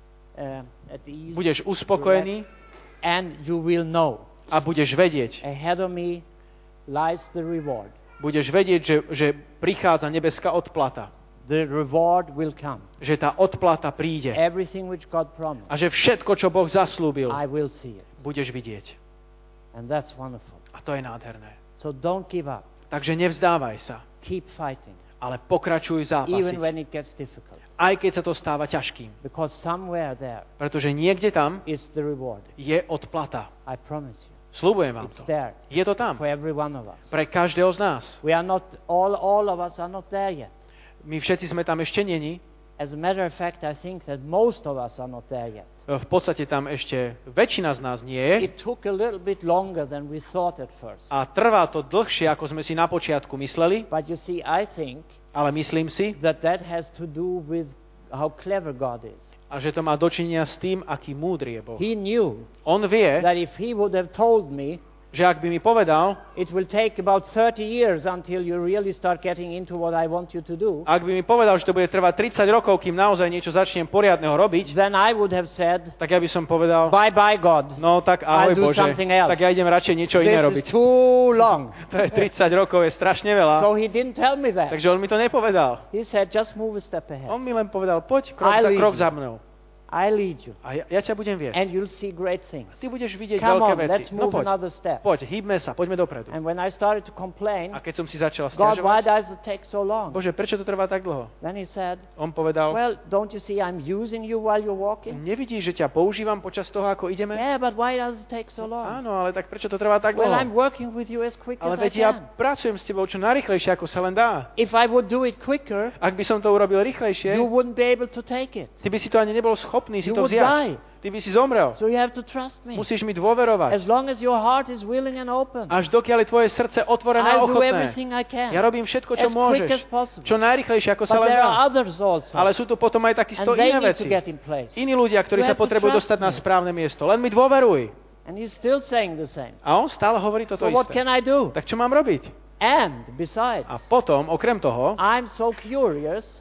at ease, budeš uspokojený and you will know a budeš vedieť, ahead of me lies the reward. budeš vedieť, že prichádza nebeská odplata. The reward will come. Že tá odplata príde. Everything which God promised, A že všetko, čo Boh zaslúbil, I will see it. budeš vidieť. And that's wonderful. A to je nádherné. So don't give up. Takže nevzdávaj sa, Keep fighting. ale pokračuj Even zápasiť. when it gets difficult. Aj keď sa to stáva ťažkým. Because somewhere there Pretože niekde tam is the reward. je odplata. I promise you. Sľubujem vám It's to. there Je to tam. for every one of us. Pre každého z nás. We are not, all of us are not there yet. My všetci sme tam ešte neni. As a matter of fact, I think that most of us are not there yet. V podstate tam ešte väčšina z nás nie je. It took a little bit longer than we thought at first. A trvá to dlhšie, ako sme si na počiatku mysleli. But you see, I think Ale myslím si, that has to do with how clever God is. a že to má dočinenia s tým, aký múdry je Boh. He knew On vie, that if he would have told me, že ak by mi povedal, it will take about 30 years until you really start getting into what I want you to do, ak by mi povedal, že to bude trvať 30 rokov, kým naozaj niečo začnem poriadneho robiť, then I would have said, tak ja by som povedal, bye God. no tak I'll ahoj do Bože, something else. tak ja idem radšej niečo iné This robiť. is too long. To je 30 rokov, je strašne veľa. So he didn't tell me that. Takže on mi to nepovedal. He said, just move a step ahead. On mi len povedal, poď I'll lead krok you. za mnou. I lead you. A ja ťa budem viesť. And you'll see great things. Ty budeš vidieť Come veľké on, veci. let's move poď, another step. poď, hýbme sa, poďme dopredu. And when I started to complain, A keď som si začal God, why sťažovať, does it take so long? Bože, prečo to trvá tak dlho? Then he said, On povedal, well, don't you see I'm using you while you're walking? nevidíš, že ťa používam počas toho, ako ideme? Yeah, but why does it take so long? Áno, ale tak prečo to trvá tak Well, dlho? I'm working with you as quick Ale as I veď ja can. pracujem s tebou čo najrýchlejšie, ako sa len dá. If I would do it quicker, Ak by som to urobil rýchlejšie, you wouldn't be able to take it. ty by si to ani nebol schopný si You to would vziať. die. Ty by si zomrel. So you have to trust me. Musíš mi dôverovať. As long as your heart is willing and open, Až dokiaľ je tvoje srdce otvorené a I'll do ochotné. everything I can. Ja robím všetko, čo As quick as môžeš. possible. Čo najrýchlejšie, ako sa But len there are dá. others also. Ale sú tu potom aj takisto And they iné need to veci. get in place. Iní ľudia, ktorí You sa have to potrebujú trust dostať na me. správne miesto. Len mi dôveruj. And he's still saying the same. A on stále hovorí So toto what isté. can I do? Tak čo mám robiť? And besides, A potom, okrem toho, I'm so curious.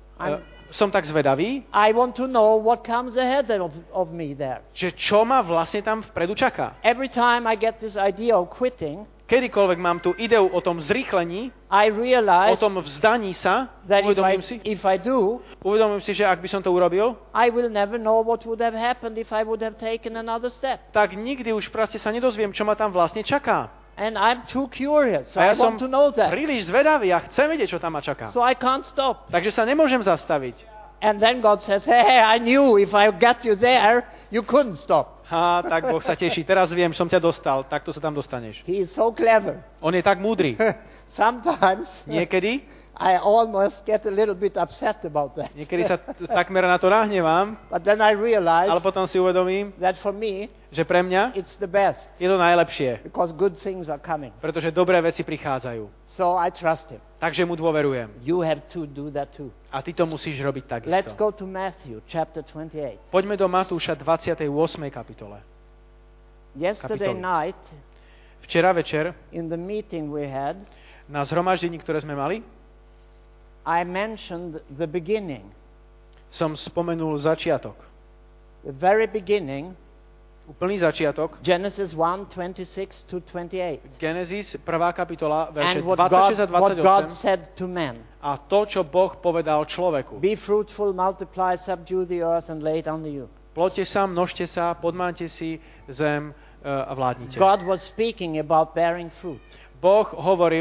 som tak zvedavý, I want to know what comes ahead of me there. že čo ma vlastne tam vpredu čaká. Every time I get this idea of quitting, Kedykoľvek mám tú ideu o tom zrýchlení, I o realize tom vzdaní sa, that if I do, uvedomím si, že ak by som to urobil, I will never know what would have happened if I would have taken another step. tak nikdy už proste sa nedozviem, čo ma tam vlastne čaká. And I'm too curious, so A ja I want som to know that. príliš zvedavý a chcem vedieť, čo tam ma čaká. So I can't stop. Takže sa nemôžem zastaviť. And then God says, hey, I knew if I got you there, you couldn't stop. Tak Boh sa teší. Teraz viem, som ťa dostal. Takto sa tam dostaneš. He is so clever. On je tak múdry. Sometimes Niekedy, I almost get a little bit upset about that. niekedy sa takmer na to nahnevám, But then I realize ale potom si uvedomím, that for me, že pre mňa it's the best je to najlepšie, because good things are coming. pretože dobré veci prichádzajú. So I trust him. Takže mu dôverujem. You have to do that too. A ty to musíš robiť Let's takisto. go to Matthew chapter 28. Poďme do Matúša 28. kapitole. Yesterday Kapitoli. night, Včera večer in the meeting we had, na zhromaždení, ktoré sme mali, I mentioned the beginning. som spomenul začiatok. The very beginning, Úplný začiatok. Genesis 1, 26 to 28. Genesis, 1. kapitola, And verše what 26 a God 28. said to man. A to, čo Boh povedal človeku. Be fruitful, multiply, subdue the earth and lay it under you. Ploďte sa, množte sa, podmánte si zem a vládnite. God was speaking about bearing fruit. Boh hovorí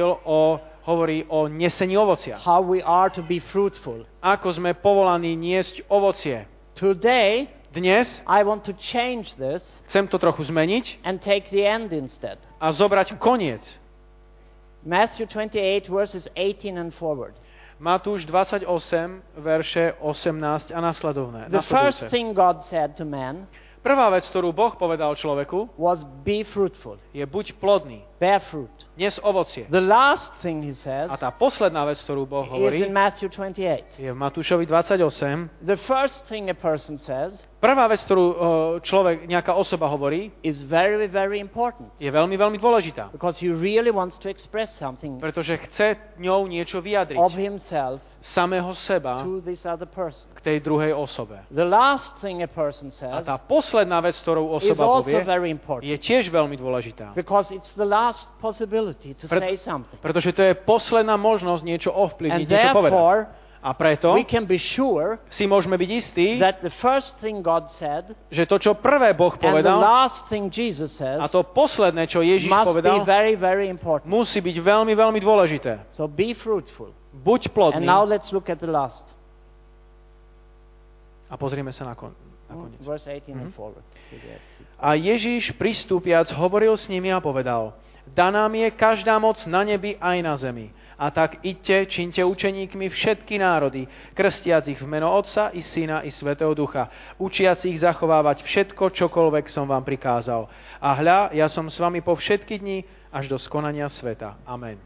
o nesení ovocia. How we are to be fruitful. Ako sme povolaní niesť ovocie. Today, Dnes I want to change this chcem to trochu zmeniť and take the end instead. a zobrať koniec. Matthew 28 verses 18 and forward. Matúš 28, verše 18 a nasledujúce. The first thing God said to man Prvá vec, ktorú Boh povedal človeku, was be fruitful, je buď plodný, bear fruit. nes ovocie. The last thing he says A tá posledná vec, ktorú Boh is hovorí, in Matthew 28. je v Matúšovi 28. The first thing a person says Prvá vec, ktorú nejaká osoba hovorí, is very, very important je veľmi, veľmi dôležitá. because he really wants to express something Pretože chce ňou niečo vyjadriť. of himself Samého seba to this other person. k tej druhej osobe. The last thing a person A says tá posledná vec, ktorú is osoba also povie, very important je tiež veľmi dôležitá. because it's the last possibility to say something. Pretože to je posledná možnosť niečo ovplyvniť, And niečo povedať. therefore, A A preto we can be sure si môžeme byť istí, that the first thing God said že to, čo prvé Boh and the povedal, last thing Jesus says a to posledné, čo Ježiš must be povedal, very, very important. musí byť veľmi, veľmi dôležité. So be fruitful. Buď And plodný. now let's look at the last. A pozrieme sa na koniec. Verse 18 and forward. A Ježiš pristúpiac hovoril s nimi a povedal, daná mi je každá moc na nebi aj na zemi. A tak idte, čiňte učeníkmi všetky národy, krstiac ich v meno Otca i Syna i Svätého Ducha, učiac ich zachovávať všetko, čokoľvek som vám prikázal. A hľa, ja som s vami po všetky dni až do skonania sveta. Amen.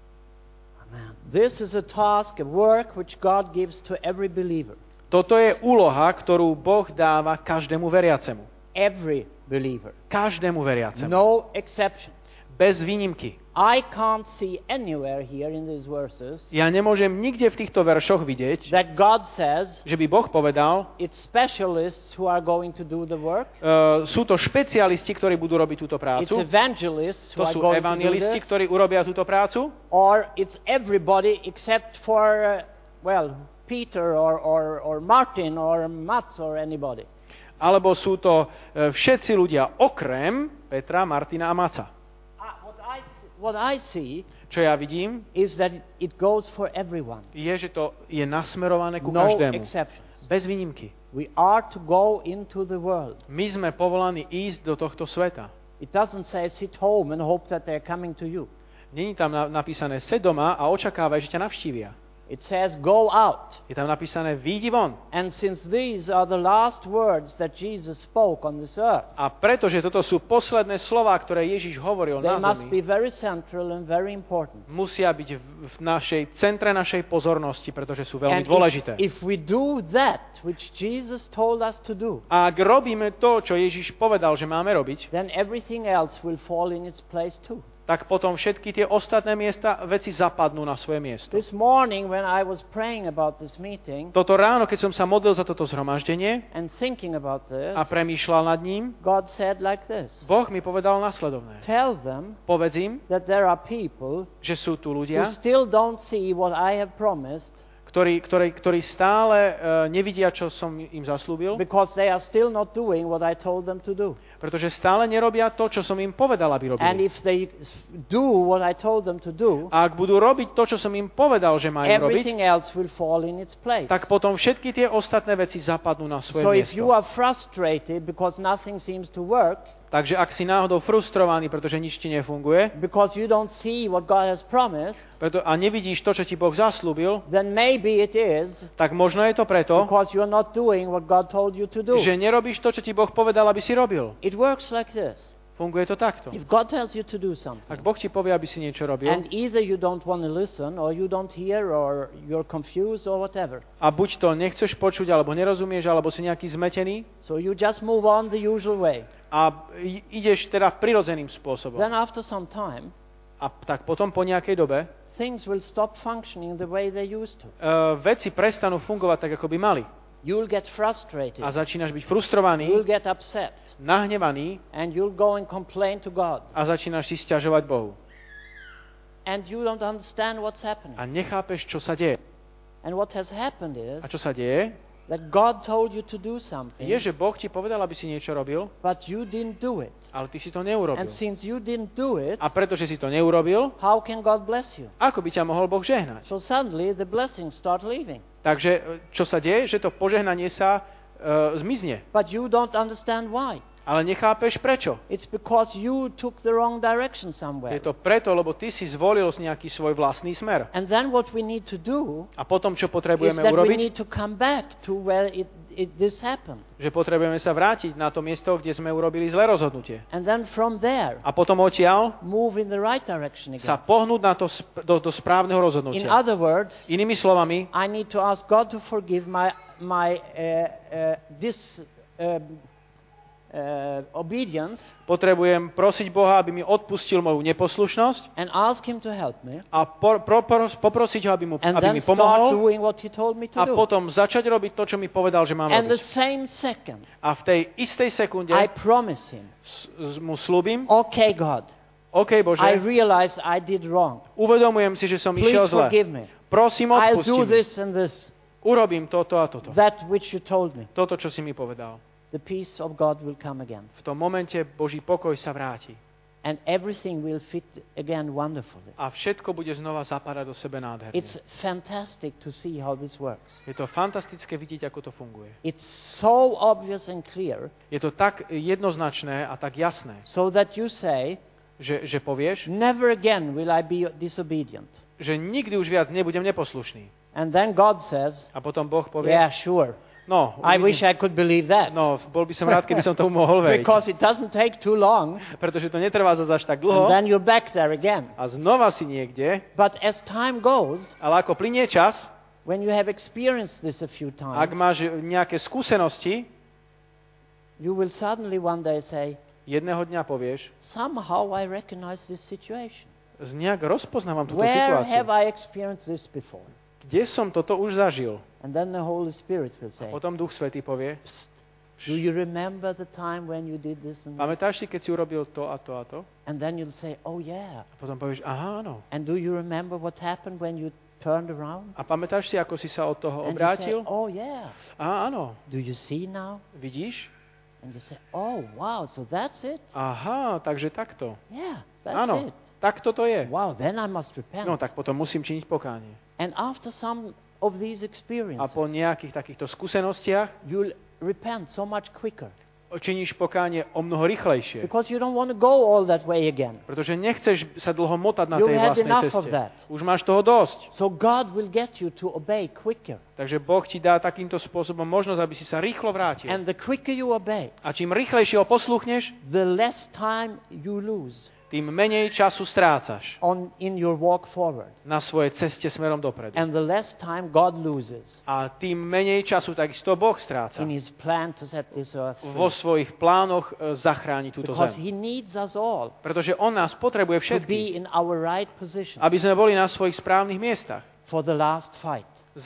Amen. This is a task, a work which God gives to every believer. Toto je úloha, ktorú Boh dáva každému veriacemu. Every believer. Každému veriacemu. No exceptions. Bez výnimky. I can't see anywhere here in these verses Ja nemôžem nikde v týchto veršoch vidieť, that God says že by Boh povedal, it's specialists who are going to do the work. Sú to špecialisti, ktorí budú robiť túto It's prácu. evangelists who To are sú going to do evangelisti, this. ktorí urobia túto prácu. Or it's everybody except for, Peter or Martin or Mats or anybody. Alebo sú to všetci ľudia okrem Petra, Martina a Maca. What I see Čo ja vidím, is that it goes for everyone. je, že to je nasmerované ku No každému. exceptions. Bez výnimky. We are to go into the world. My sme povolaní ísť do tohto sveta. It doesn't say sit home and hope that they're coming to you. Není tam napísané sed doma a očakávaj, že ťa navštívia. It says go out. Je tam napísané výjdi von. And since these are the last words that Jesus spoke on this earth, A pretože toto sú posledné slová, ktoré Ježiš hovoril they na must zemi, be very central and very important. musia byť v našej centre našej pozornosti, pretože sú veľmi And dôležité. if we do that which Jesus told us to do, A ak robíme to, čo Ježiš povedal, že máme robiť, then everything else will fall in its place too. tak potom všetky tie ostatné miesta, veci zapadnú na svoje miesto. This morning when I was praying about this meeting Toto ráno, keď som sa modlil za toto zhromaždenie and thinking about this, a premýšľal nad ním, God said like this, Boh mi povedal nasledovné. tell them Povedz im, that there are people že sú tu who ľudia, still don't see what I have promised ktorí stále nevidia, čo som im zaslúbil, because they are still not doing what I told them to do. pretože stále nerobia to, čo som im povedal, aby And robili. if they do what I told them to do, A ak budú robiť to, čo som im povedal, že majú robiť, everything else will fall in its place. tak potom všetky tie ostatné veci zapadnú na svoje So if you miesto. are frustrated because nothing seems to work, Takže ak si náhodou frustrovaný, pretože nič ti nefunguje, because you don't see what God has promised, a nevidíš to, čo ti Boh zaslúbil, then maybe it is tak možno je to preto, because you're not doing what God told you to do. že nerobíš to, čo ti Boh povedal, aby si robil. It works like this. Funguje to takto. If God tells you to do Ak something, Boh ti povie, aby si niečo robil, and either you don't want to listen, or you don't hear, or you're confused, or whatever, a buď to nechceš počuť, alebo nerozumieš, alebo si nejaký zmetený, so you just move on the usual way. a ideš teda prirodzeným spôsobom. Then after some time, A tak potom po nejakej dobe things will stop functioning the way they used to. veci prestanú fungovať tak, ako by mali. You'll get frustrated. A začínaš byť frustrovaný, You'll get upset. nahnevaný And you'll go and complain to God. a začínaš si sťažovať Bohu. And you don't understand what's happening. A nechápeš, čo sa deje. And what has happened is A čo sa deje? that God told you to do something, Je, že Boh ti povedal, aby si niečo robil, but you didn't do it. ale ty si to neurobil. And since you didn't do it, A pretože si to neurobil, how can God bless you? ako by ťa mohol Boh žehnať? So suddenly the blessings start leaving. Takže čo sa deje? Že to požehnanie sa zmizne. But you don't understand why. Ale nechápeš prečo. It's because you took the wrong direction Je somewhere. to preto, lebo ty si zvolil nejaký svoj vlastný smer. And then what we need to do A potom, čo is potrebujeme that we urobiť, need to come back to where this happened. že potrebujeme sa vrátiť na to miesto, kde sme urobili zlé rozhodnutie. And then from there, A potom odtiaľ move in the right direction sa again. pohnúť na to, do správneho In rozhodnutia. other words, Inými slovami, I need to ask God to forgive my obedience potrebujem prosiť Boha, aby mi odpustil moju neposlušnosť and ask Him to help me, a poprosiť ho, aby and mi then start pomohol doing what He told me to a do. potom začať robiť to, čo mi povedal, že mám And the robiť. same second, A v tej istej sekunde I promise Him, mu slúbim, okay, God, OK, Bože, I realize I did wrong. uvedomujem si, že som Please išiel zle. forgive me. Prosím, I'll odpusti do mi. this and this. Urobím toto a toto. That which you told me. Toto, čo si mi povedal. The peace of God will come again. V tom momente Boží pokoj sa vráti. And everything will fit again wonderfully. A všetko bude znova zapadať do sebe nádherne. It's fantastic to see how this works. Je to fantastické vidieť, ako to funguje. It's so obvious and clear. Je to tak jednoznačné a tak jasné, So that you say, že povieš, never again will I be disobedient. že nikdy už viac nebudem neposlušný. And then God says, A potom Boh povie, yeah, sure. no, I wish I could believe that. no, bol by som rád, keby som tomu mohol veriť. Because it doesn't take too long. Pretože to netrvá zase až tak And dlho then you're back there again. a znova si niekde, But as time goes, ale ako plynie čas, when you have experienced this a few ak times, máš nejaké skúsenosti, you will suddenly one day say, jedného dňa povieš, somehow I recognize this situation. nejak rozpoznávam túto Where situáciu. have I experienced this before? Kde som toto už zažil? And then the Holy Spirit will say, Potom Duch Svätý povie, do you remember the time when you did this and this? pamätáš si, keď si urobil to a to a to? And then you'll say, oh yeah. A potom povieš, aha, áno. And do you remember what happened when you turned around? A pamätáš si, ako si sa od toho And you say, obrátil? oh yeah. Áno. Do you see now? Vidíš? And you say, oh wow, so that's it? Aha, takže takto. Yeah, that's Áno, it. takto to je. Wow, then I must repent. No tak potom musím činiť pokánie. And after some of these A experiences, po nejakých takýchto skúsenostiach you'll repent so much quicker. činíš pokánie o mnoho rýchlejšie. Because you don't want to go all that way again. Pretože nechceš sa dlho motať na You've tej had vlastnej enough of ceste. that. Už máš toho dosť. So God will get you to obey quicker. Takže Boh ti dá takýmto spôsobom možnosť, aby si sa rýchlo vrátil. And the quicker you obey, A čím rýchlejšie ho posluchneš, the less time you lose tým menej času strácaš in your walk forward. na svojej ceste smerom dopredu. And the less time God loses A tým menej času takisto Boh stráca in His plan to set this earth vo free. svojich plánoch zachrániť túto Because zem. He needs us all Pretože on nás potrebuje to všetkých, be in our right position aby sme boli na svojich správnych miestach for the last fight.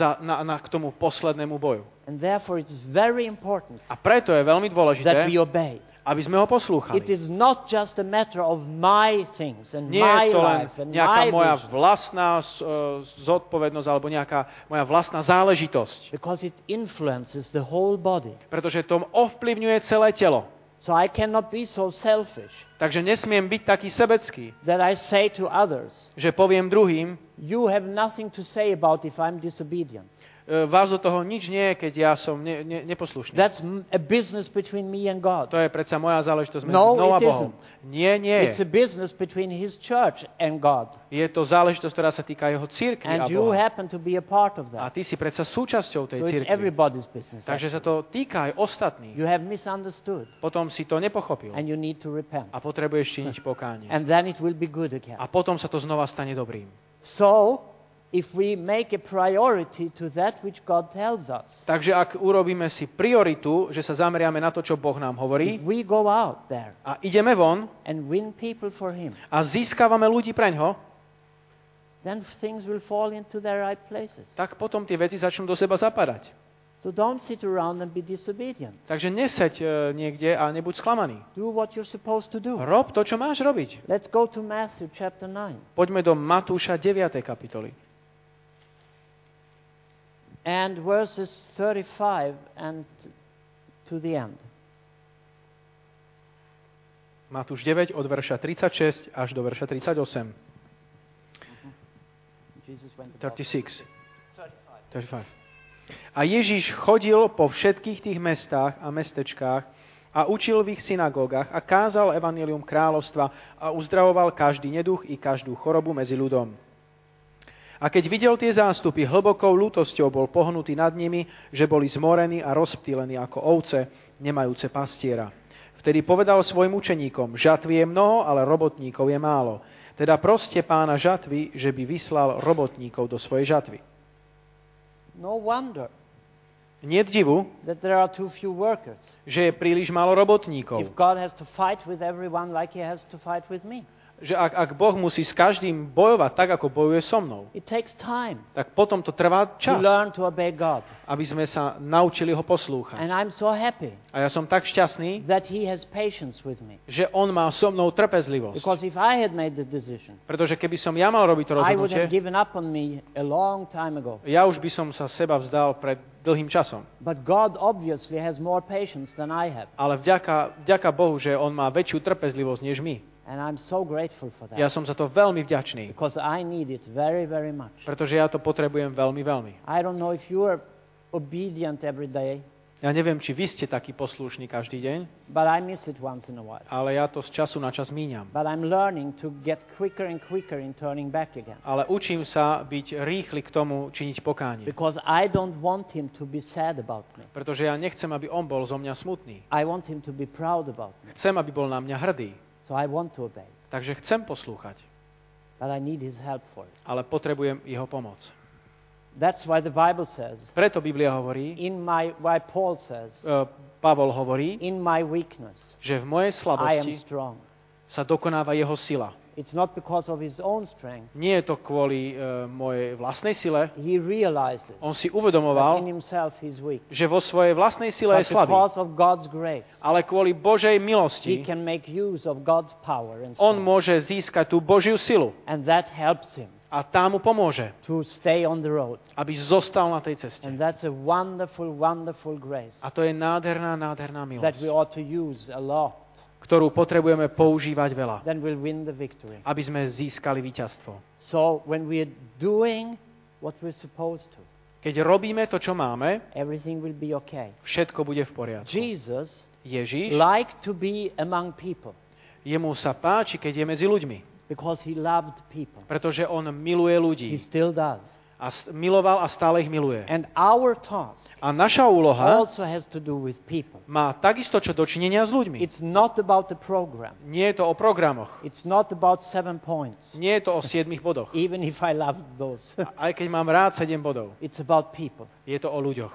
k tomu poslednému boju. And therefore it's very important A preto je veľmi that dôležité, we obey. aby sme ho It poslúchali. is not just a matter of my things and Nie my je to len life and nejaká my moja vision, vlastná zodpovednosť alebo nejaká moja vlastná záležitosť. because it influences the whole body. Pretože to ovplyvňuje celé telo. So I cannot be so selfish Takže nesmiem byť taký sebecký, that I say to others, že poviem druhým, you have nothing to say about if I'm disobedient. vás do toho nič nie je, keď ja som neposlušný. That's a business between me and God. To je predsa moja záležitosť medzi No, mnou a it Bohom. Nie, nie It's a je. business between His church and God. Je to záležitosť, ktorá sa týka jeho cirkvi a And you Boha. happen to be a part of A that. ty si predsa súčasťou tej So it's cirkvi. everybody's business. Takže sa to týka aj ostatných. You have misunderstood Potom si to nepochopil and you need to repent. a potrebuješ činiť pokánie. And then it will be good again. A potom sa to znova stane dobrým. So, if we make a priority to that which God tells us, Takže ak urobíme si prioritu, že sa zameriame na to, čo Boh nám hovorí if we go out there a ideme von and win people for Him, a získavame ľudí preňho, then things will fall into their right places. tak potom tie veci začnú do seba zapadať. So don't sit around and be disobedient. Takže neseď niekde a nebuď sklamaný. Do what you're supposed to do. Rob to, čo máš robiť. Let's go to Matthew chapter 9. Poďme do Matúša 9. kapitoly. And verses 35 and to the end. Matúš 9 od verša 36 až do verša 38. Jesus went about 36. 35. A Ježiš chodil po všetkých tých mestách a mestečkách a učil v ich synagógach a kázal evanjelium kráľovstva a uzdravoval každý neduch i každú chorobu medzi ľudom. A keď videl tie zástupy, hlbokou lútosťou bol pohnutý nad nimi, že boli zmorení a rozptýlení ako ovce, nemajúce pastiera. Vtedy povedal svojim učeníkom, žatvy je mnoho, ale robotníkov je málo. Teda proste pána žatvy, že by vyslal robotníkov do svojej žatvy. No wonder Nie divu, that there are too few workers. že je príliš málo robotníkov. If God has to fight with everyone like He has to fight with me. že ak Boh musí s každým bojovať tak, ako bojuje so mnou, it takes time tak potom to trvá to čas, learn to obey God. aby sme sa naučili ho poslúchať. And I'm so happy A ja som tak šťastný, that He has patience with me. že on má so mnou trpezlivosť. Because if I had made the decision, Pretože keby som ja mal robiť to I would have rozhodnutie, given up on me a long time ago. ja už by som sa seba vzdal pred dlhým časom. But God obviously has more patience than I have. Ale vďaka Bohu, že on má väčšiu trpezlivosť než my. And I'm so grateful for that. Ja som za to veľmi vďačný, Because I need it very, very much. pretože ja to potrebujem veľmi, veľmi. I don't know if you are obedient every day, Ja neviem, či vy ste taký poslušný každý deň, but I miss it once in a while. ale ja to z času na čas míňam. But I'm learning to get quicker and quicker in turning back again. Ale učím sa byť rýchly k tomu činiť pokánie. Because I don't want him to be sad about me. Pretože ja nechcem, aby on bol zo mňa smutný. I want him to be proud about me. Chcem, aby bol na mňa hrdý. So I want to obey. Takže chcem poslúchať, But I need his help for it. ale potrebujem jeho pomoc. That's why the Bible says, Preto Biblia hovorí, why Paul says, Pavol hovorí, in my weakness, že v mojej I am slabosti strong. sa dokonáva jeho sila. It's not because of his own strength. Nie je to kvôli mojej vlastnej sile. He realizes On si that uvedomoval, in himself he's weak. že vo svojej vlastnej sile But je slabý. because of God's grace, Ale kvôli Božej he milosti can make use of God's power and on strength. môže získať tú Božiu silu. And that helps him A tá mu pomôže, to stay on the road. aby zostal na tej ceste. And that's a wonderful, wonderful grace A to je nádherná that we milosť, ought to use a lot. ktorú potrebujeme používať veľa, Then we'll win the victory. aby sme získali víťazstvo. So when we're doing what we're supposed to, Keď robíme to, čo máme, everything will be okay. všetko bude v poriadku. Jesus Ježiš, liked to be among people jemu sa páči, keď je medzi ľuďmi, because he loved people. pretože on miluje ľudí. He still does. A miloval a stále ich miluje. And our task A naša úloha also has to do with people. má takisto čo dočinenia s ľuďmi. It's not about the program. Nie je to o programoch. It's not about 7 points, Nie je to o 7 bodoch. even if I love those. Aj keď mám rád 7 bodov. It's about people. Je to o ľuďoch.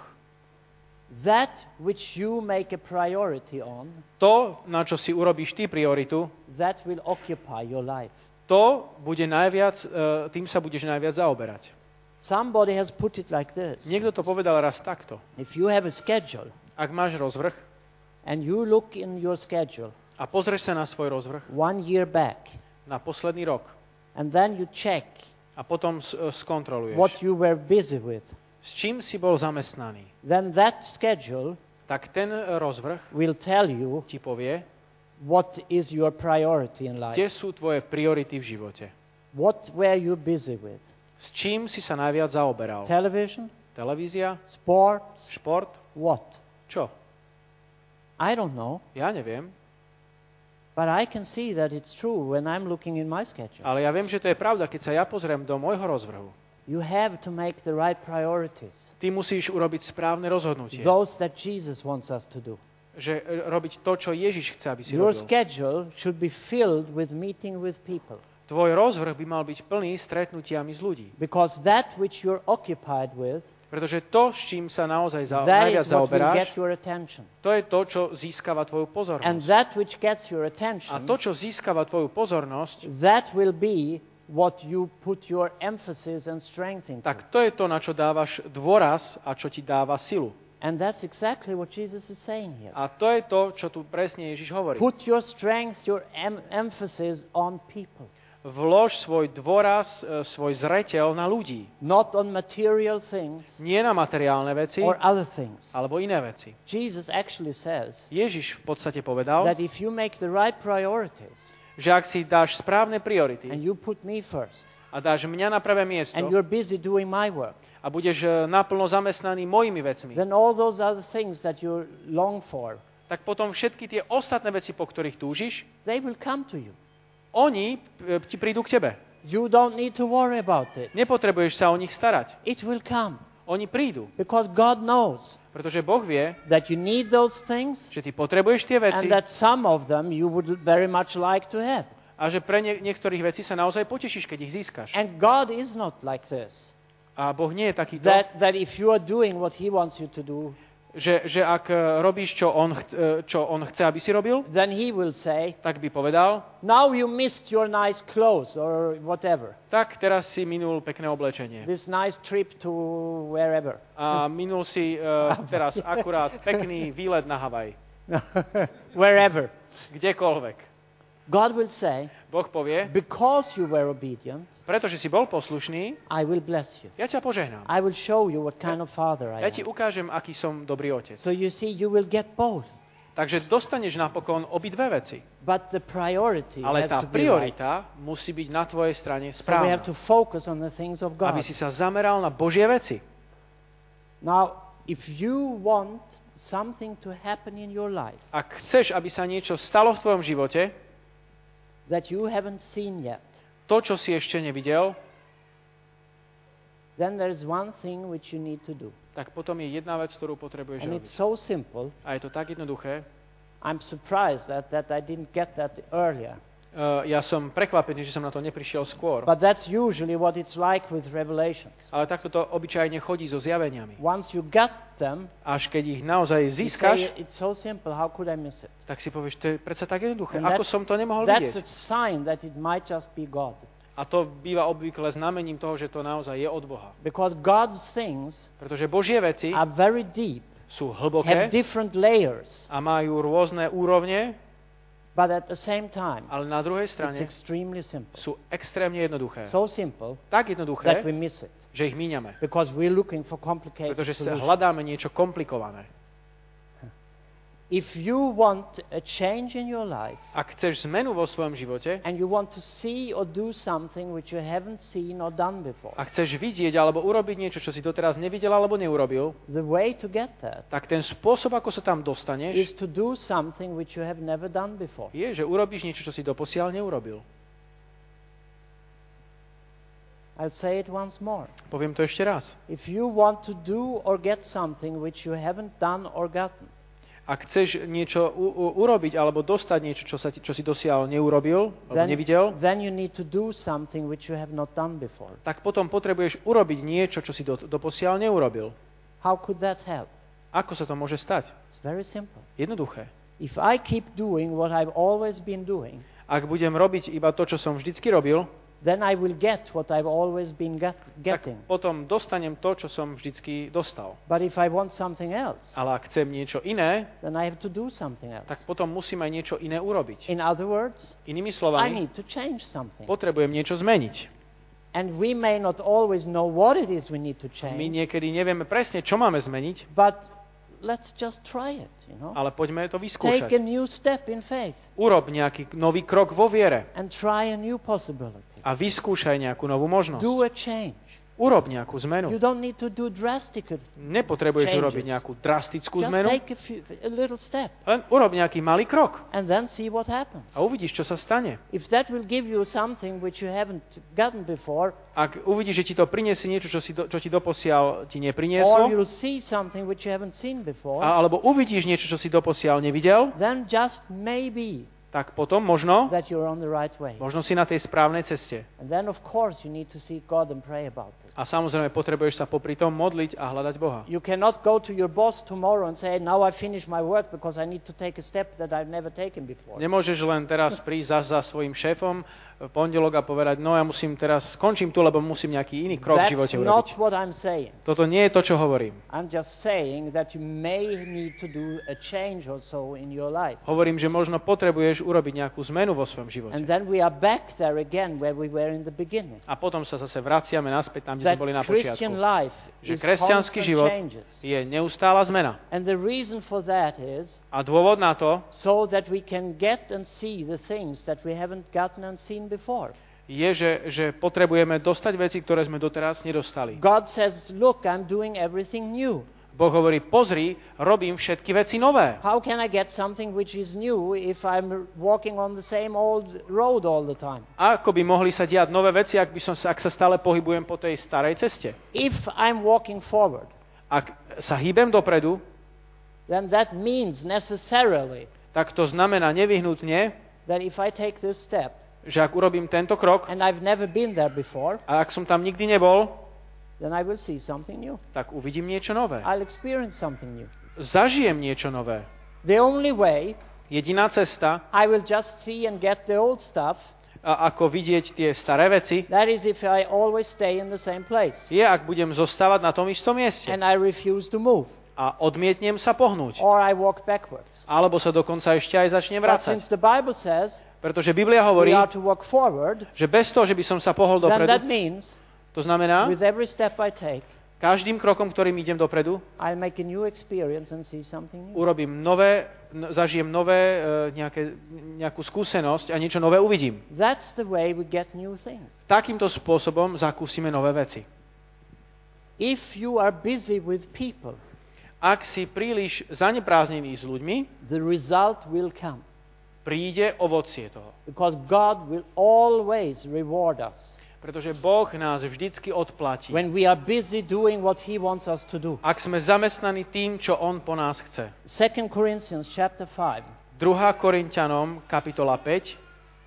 That which you make a priority on, To, na čo si urobíš ty prioritu, that will occupy your life. to bude najviac, tým sa budeš najviac zaoberať. Somebody has put it like this. Niekto to povedal raz takto. If you have a schedule Ak máš rozvrh and you look in your schedule a pozrieš sa na svoj rozvrh 1 year back na posledný rok and then you check a potom skontroluješ, what you were busy with, s čím si bol zamestnaný, then that schedule tak ten rozvrh will tell you ti povie, what is your priority in life. kde sú tvoje priority v živote. What were you busy with? S čím si sa najviac zaoberal? Television? Televízia? Sports? Šport? What? Čo? I don't know. Ja neviem. But I can see that it's true when I'm looking in my schedule. Ale ja viem, že to je pravda, keď sa ja pozriem do môjho rozvrhu. You have to make the right priorities. Ty musíš urobiť správne rozhodnutie. Those that Jesus wants us to do. Že robiť to, čo Ježiš chce, aby si Your robil. schedule should be filled with meeting with people. Tvoj rozvrh by mal byť plný stretnutiami s ľudí. Because that which you're occupied with, Pretože to, s čím sa naozaj that najviac is what will zaoberáš, get your attention. to je to, čo získava tvoju And pozornosť. that which gets your A attention, to, čo získava tvoju pozornosť, that will be what you put your emphasis and strength into. tak to je to, na čo dávaš dôraz a čo ti dáva silu. And that's exactly what Jesus is saying here. A to je to, čo tu presne Ježiš hovorí. Put your strength, your emphasis on people. Vlož svoj dôraz, svoj zreteľ na ľudí. Not on material things Nie na materiálne veci, or other things. alebo iné veci. Jesus actually says Ježiš v podstate povedal, that if you make the right priorities že ak si dáš správne priority and you put me first a dáš mňa na prvé miesto and you're busy doing my work, a budeš naplno zamestnaný mojimi vecmi, then all those other things that you long for, tak potom všetky tie ostatné veci, po ktorých túžiš, they will come to you. oni ti prídu k tebe. You don't need to worry about it. Nepotrebuješ sa o nich starať. It will come Oni prídu, because God knows pretože Boh vie, that you need those things že ty potrebuješ tie veci and that some of them you would very much like to have. a že pre niektorých vecí sa naozaj potešíš, keď ich získaš. And God is not like this. A Boh nie je takýto, That if you are doing what He wants you to do, že ak robíš, čo on chce, aby si robil, then he will say, tak by povedal, now you missed your nice clothes or whatever. tak teraz si minul pekné oblečenie. This nice trip to wherever. A minul si teraz akurát pekný výlet na Havaj. Wherever. Kdekoľvek. God will say, Boh povie, because you were obedient, pretože si bol poslušný, I will bless you. ja ťa požehnám. I will show you what kind of father I Ja ti am. ukážem, aký som dobrý otec. So you see, you will get both. Takže dostaneš napokon obidve veci. But the priority Ale has tá to be right. priorita musí byť na tvojej strane So we have správna. to focus on the things of God. Aby si sa zameral na Božie veci. Now, if you want something to happen in your life Ak chceš, aby sa niečo stalo v tvojom živote, that you haven't seen yet, to, čo si ešte nevidel, then there's one thing which you need to do. tak potom je jedna vec, ktorú potrebuješ And robiť. it's so simple. A je to tak jednoduché. I'm surprised that I didn't get that earlier. Ja som prekvapený, že som na to neprišiel skôr. But that's usually what it's like with revelations. Ale takto to obyčajne chodí so zjaveniami. Once you got them, Až keď ich naozaj you získaš, say, it's so simple, how could I miss it? tak si povieš, to je predsa tak jednoduché. And Ako som to nemohol That's a vidieť? sign that it might just be God. A to býva obvykle znamením toho, že to naozaj je od Boha. Because God's things Pretože Božie veci are very deep, sú have hlboké different layers, a majú rôzne úrovne, but at the same time, ale na druhej it's strane extremely simple. sú extrémne jednoduché. So simple Tak that jednoduché, we miss it. že ich míňame. Because we're looking for complicated Pretože sa solutions. hľadáme niečo komplikované. If you want a change in your life, Ak chceš zmenu vo svojom živote, and you want to see or do something which you haven't seen or done before, a chceš vidieť alebo urobiť niečo, čo si doteraz nevidel alebo neurobil, the way to get that tak ten spôsob, ako sa tam is dostaneš, to do something which you have never done before. je, že urobíš niečo, čo si doposiaľ neurobil. I'll say it once more. Poviem to ešte raz. If you want to do or get something which you haven't done or gotten, Ak chceš niečo urobiť alebo dostať niečo, čo si dosiaľ neurobil alebo nevidel, then you need to do something which you have not done before. tak potom potrebuješ urobiť niečo, čo si doposiaľ neurobil. How could that help? Ako sa to môže stať? It's very simple. Jednoduché. If I keep doing what I've always been doing, Ak budem robiť iba to, čo som vždycky robil, then I will get what I've always been tak getting. potom dostanem to, čo som vždycky dostal. But if I want something else, Ale ak chcem niečo iné, then I have to do something else. tak potom musím aj niečo iné urobiť. In other words, Inými I slovami, need to change something. potrebujem niečo zmeniť. And we may not always know what it is we need to My change, niekedy nevieme presne, čo máme zmeniť, but let's just try it, you know. ale poďme to Take a vyskúšať. new step in faith Urob nejaký nový krok vo viere and try a new possibility. a vyskúšaj nejakú novú možnosť. Do a change. Urob nejakú You zmenu. don't need to do drastic. Nepotrebuješ changes. urobiť nejakú drastickú Just zmenu, take a little step len urob nejaký malý krok and then see what happens. a uvidíš, čo sa stane. If that will give you something which you haven't gotten before, Ak uvidíš, že ti to priniesie niečo, čo ti doposiaľ ti or neprinieslo, you'll see something which you haven't seen before, alebo uvidíš niečo, čo si doposiaľ nevidel, then just maybe tak potom možno that you're on the right way. si na tej správnej ceste. And then, of course, you need to seek God and pray about it. A samozrejme potrebuješ sa popri tom modliť a hľadať Boha. You cannot go to your boss tomorrow and say, now I finish my work because I need to take a step that I've never taken before. Nemôžeš len teraz prísť za svojím šéfom v pondelok a povedať, no ja musím teraz, skončím tu, lebo musím nejaký iný krok v That's živote not urobiť. what I'm saying. Toto nie je to, čo hovorím. I'm just saying that you may need to do a change or so in your life. Hovorím, že možno potrebuješ urobiť nejakú zmenu vo svojom živote. And then we are back there again where we were in the beginning. A potom sa zase vraciame naspäť tam, kde That sme boli na Christian počiatku. life Že is kresťanský constant život changes. je neustála zmena. And the reason for that is A dôvod na to so that we can get and see the things that we haven't gotten and seen before. je, že potrebujeme dostať veci, ktoré sme doteraz nedostali. God says, look, I'm doing everything new. Boh hovorí, pozri, robím všetky veci nové. How can I get something which is new if I'm walking on the same old road all the time? Ako by mohli sa diať nové veci, ak sa stále pohybujem po tej starej ceste? If I'm walking forward, Ak sa hýbem dopredu, then that means necessarily tak to znamená nevyhnutne, that if I take this step že ak urobím tento krok and I've never been there before, a ak som tam nikdy nebol, then I will see something new. tak uvidím niečo nové. I'll experience something new. zažijem niečo nové. The only way Jediná cesta, I will just see and get the old stuff, ako vidieť tie staré veci, that is if I always stay in the same place. je, ak budem zostávať na tom istom mieste. And I refuse to move. A odmietnem sa pohnúť. Or I walk backwards. Alebo sa dokonca ešte aj začnem But vracať. since the Bible says Pretože Biblia we hovorí, are to walk forward, že bez toho, že by som sa pohol then that dopredu, means to znamená, with every step I take, každým krokom, ktorým idem dopredu, I'll make a new experience and see something new. zažijem nové, nejakú skúsenosť a niečo nové uvidím. That's the way we get new things. Takýmto spôsobom zakúsime nové veci. If you are busy with people, Ak si príliš zaneprázdnený s ľuďmi, the result will come. príde ovocie toho. Because God will always reward us Pretože Boh nás vždycky odplatí. when we are busy doing what He wants us to do. Ak sme zamestnaní tým, čo On po nás chce. 2 Corinthians chapter 5. 2. Korinťanom, kapitola 5,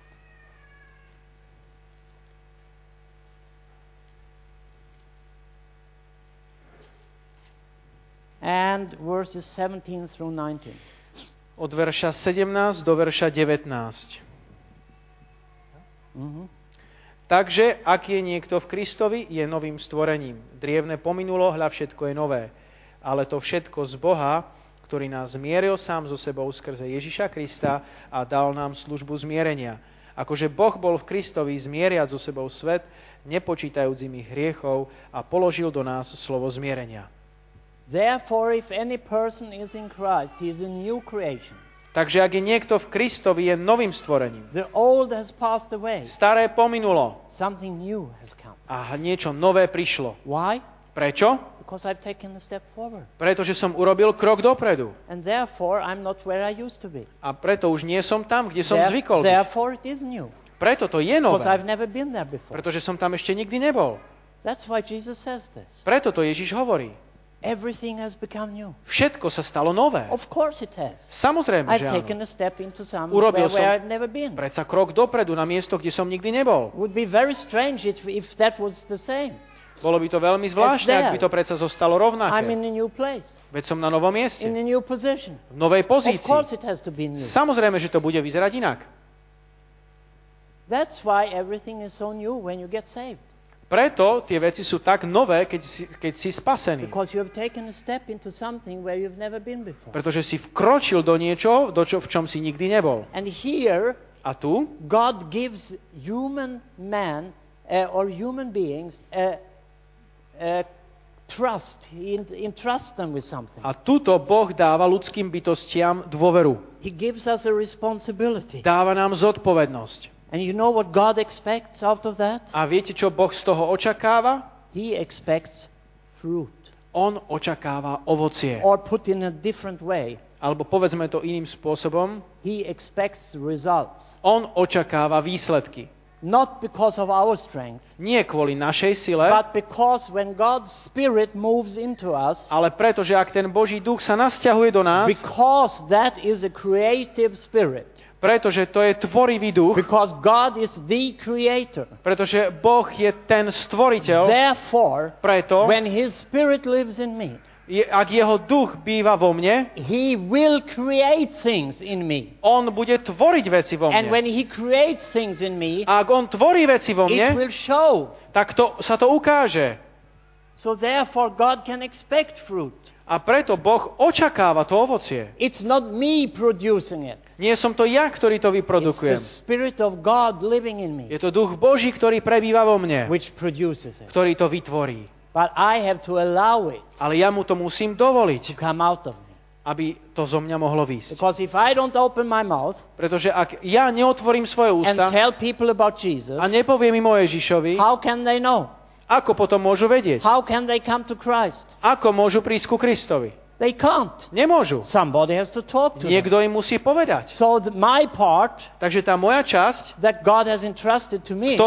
and verses 17 through 19. od verša 17 do verša 19. Takže, ak je niekto v Kristovi, je novým stvorením. Drievne pominulo, hľa všetko je nové. Ale to všetko z Boha, ktorý nás zmieril sám so sebou skrze Ježiša Krista a dal nám službu zmierenia. Akože Boh bol v Kristovi zmieriať so sebou svet, nepočítajúc im ich hriechov a položil do nás slovo zmierenia. Therefore, if any person is in Christ, he is a new creation. Takže ak je niekto v Kristovi, je novým stvorením. The old has passed away. Staré pominulo Something new has come. a niečo nové prišlo. Why? Prečo? Because I've taken a step forward. Pretože som urobil krok dopredu. And therefore, I'm not where I used to be. A preto už nie som tam, kde som zvykol byť. Therefore, it is new. Preto to je Because I've nové. never been there before. Pretože som tam ešte nikdy nebol. That's why Jesus says this. Preto to Ježiš hovorí. Everything has become new. Všetko sa stalo nové. Of course it has. Samozrejme, že I've áno. taken a step into somewhere Urobil som where I've never been. predsa krok dopredu na miesto, kde som nikdy nebol. It would be very strange if that was the same. Bolo by to veľmi zvláštne, ak by to predsa zostalo I'm rovnaké. in a new place, Veď som na novom mieste, in a new position. v novej Of pozícii. course it has to be new. Samozrejme, že to bude vyzerať inak. That's why everything is so new when you get saved. Preto tie veci sú tak nové, keď si spasený. Because you have taken a step into something where you've never been before. Pretože si vkročil do niečo, v čom si nikdy nebol. And here, A tu God gives human man or human beings trust. He entrusts them with something. A tuto Boh dáva ľudským bytostiam dôveru. He gives us a responsibility. Dáva nám zodpovednosť. And you know what God expects out of that? A viete, čo Boh z toho očakáva? He expects fruit. On očakáva ovocie. Or put in a different way, Alebo povedzme to iným spôsobom, He expects results. on očakáva výsledky. Not because of our strength, Nie kvôli našej sile, but because when God's Spirit moves into us, ale preto, že ak ten Boží duch sa nasťahuje do nás, because that is a creative spirit, pretože to je tvorivý duch, because God is the creator. pretože Boh je ten stvoriteľ, Therefore, preto, when His Spirit lives in me, ak jeho duch býva vo mne, He will create things in me. on bude tvoriť veci vo And when mne. He creates things in me, A ak on tvorí veci vo it mne, will show. tak sa to ukáže. So therefore, God can expect fruit. A preto Boh očakáva to ovocie. It's not me producing it. Nie som to ja, ktorý to It's the vyprodukujem. Spirit of God living in me Je to duch Boží, ktorý prebýva vo mne, which produces it. ktorý to vytvorí. But I have to allow it Ale ja mu to musím to dovoliť, come out of me. aby to zo mňa mohlo výjsť. Because if I don't open my mouth Pretože ak ja neotvorím svoje and ústa tell people about Jesus, a nepoviem im o Ježišovi, how can they know? ako potom môžu vedieť? How can they come to Christ? Ako môžu prísť ku Kristovi? They can't. Nemôžu. Somebody has to talk to them. Niekto im musí povedať. So my part Takže tá moja časť, that God has entrusted to me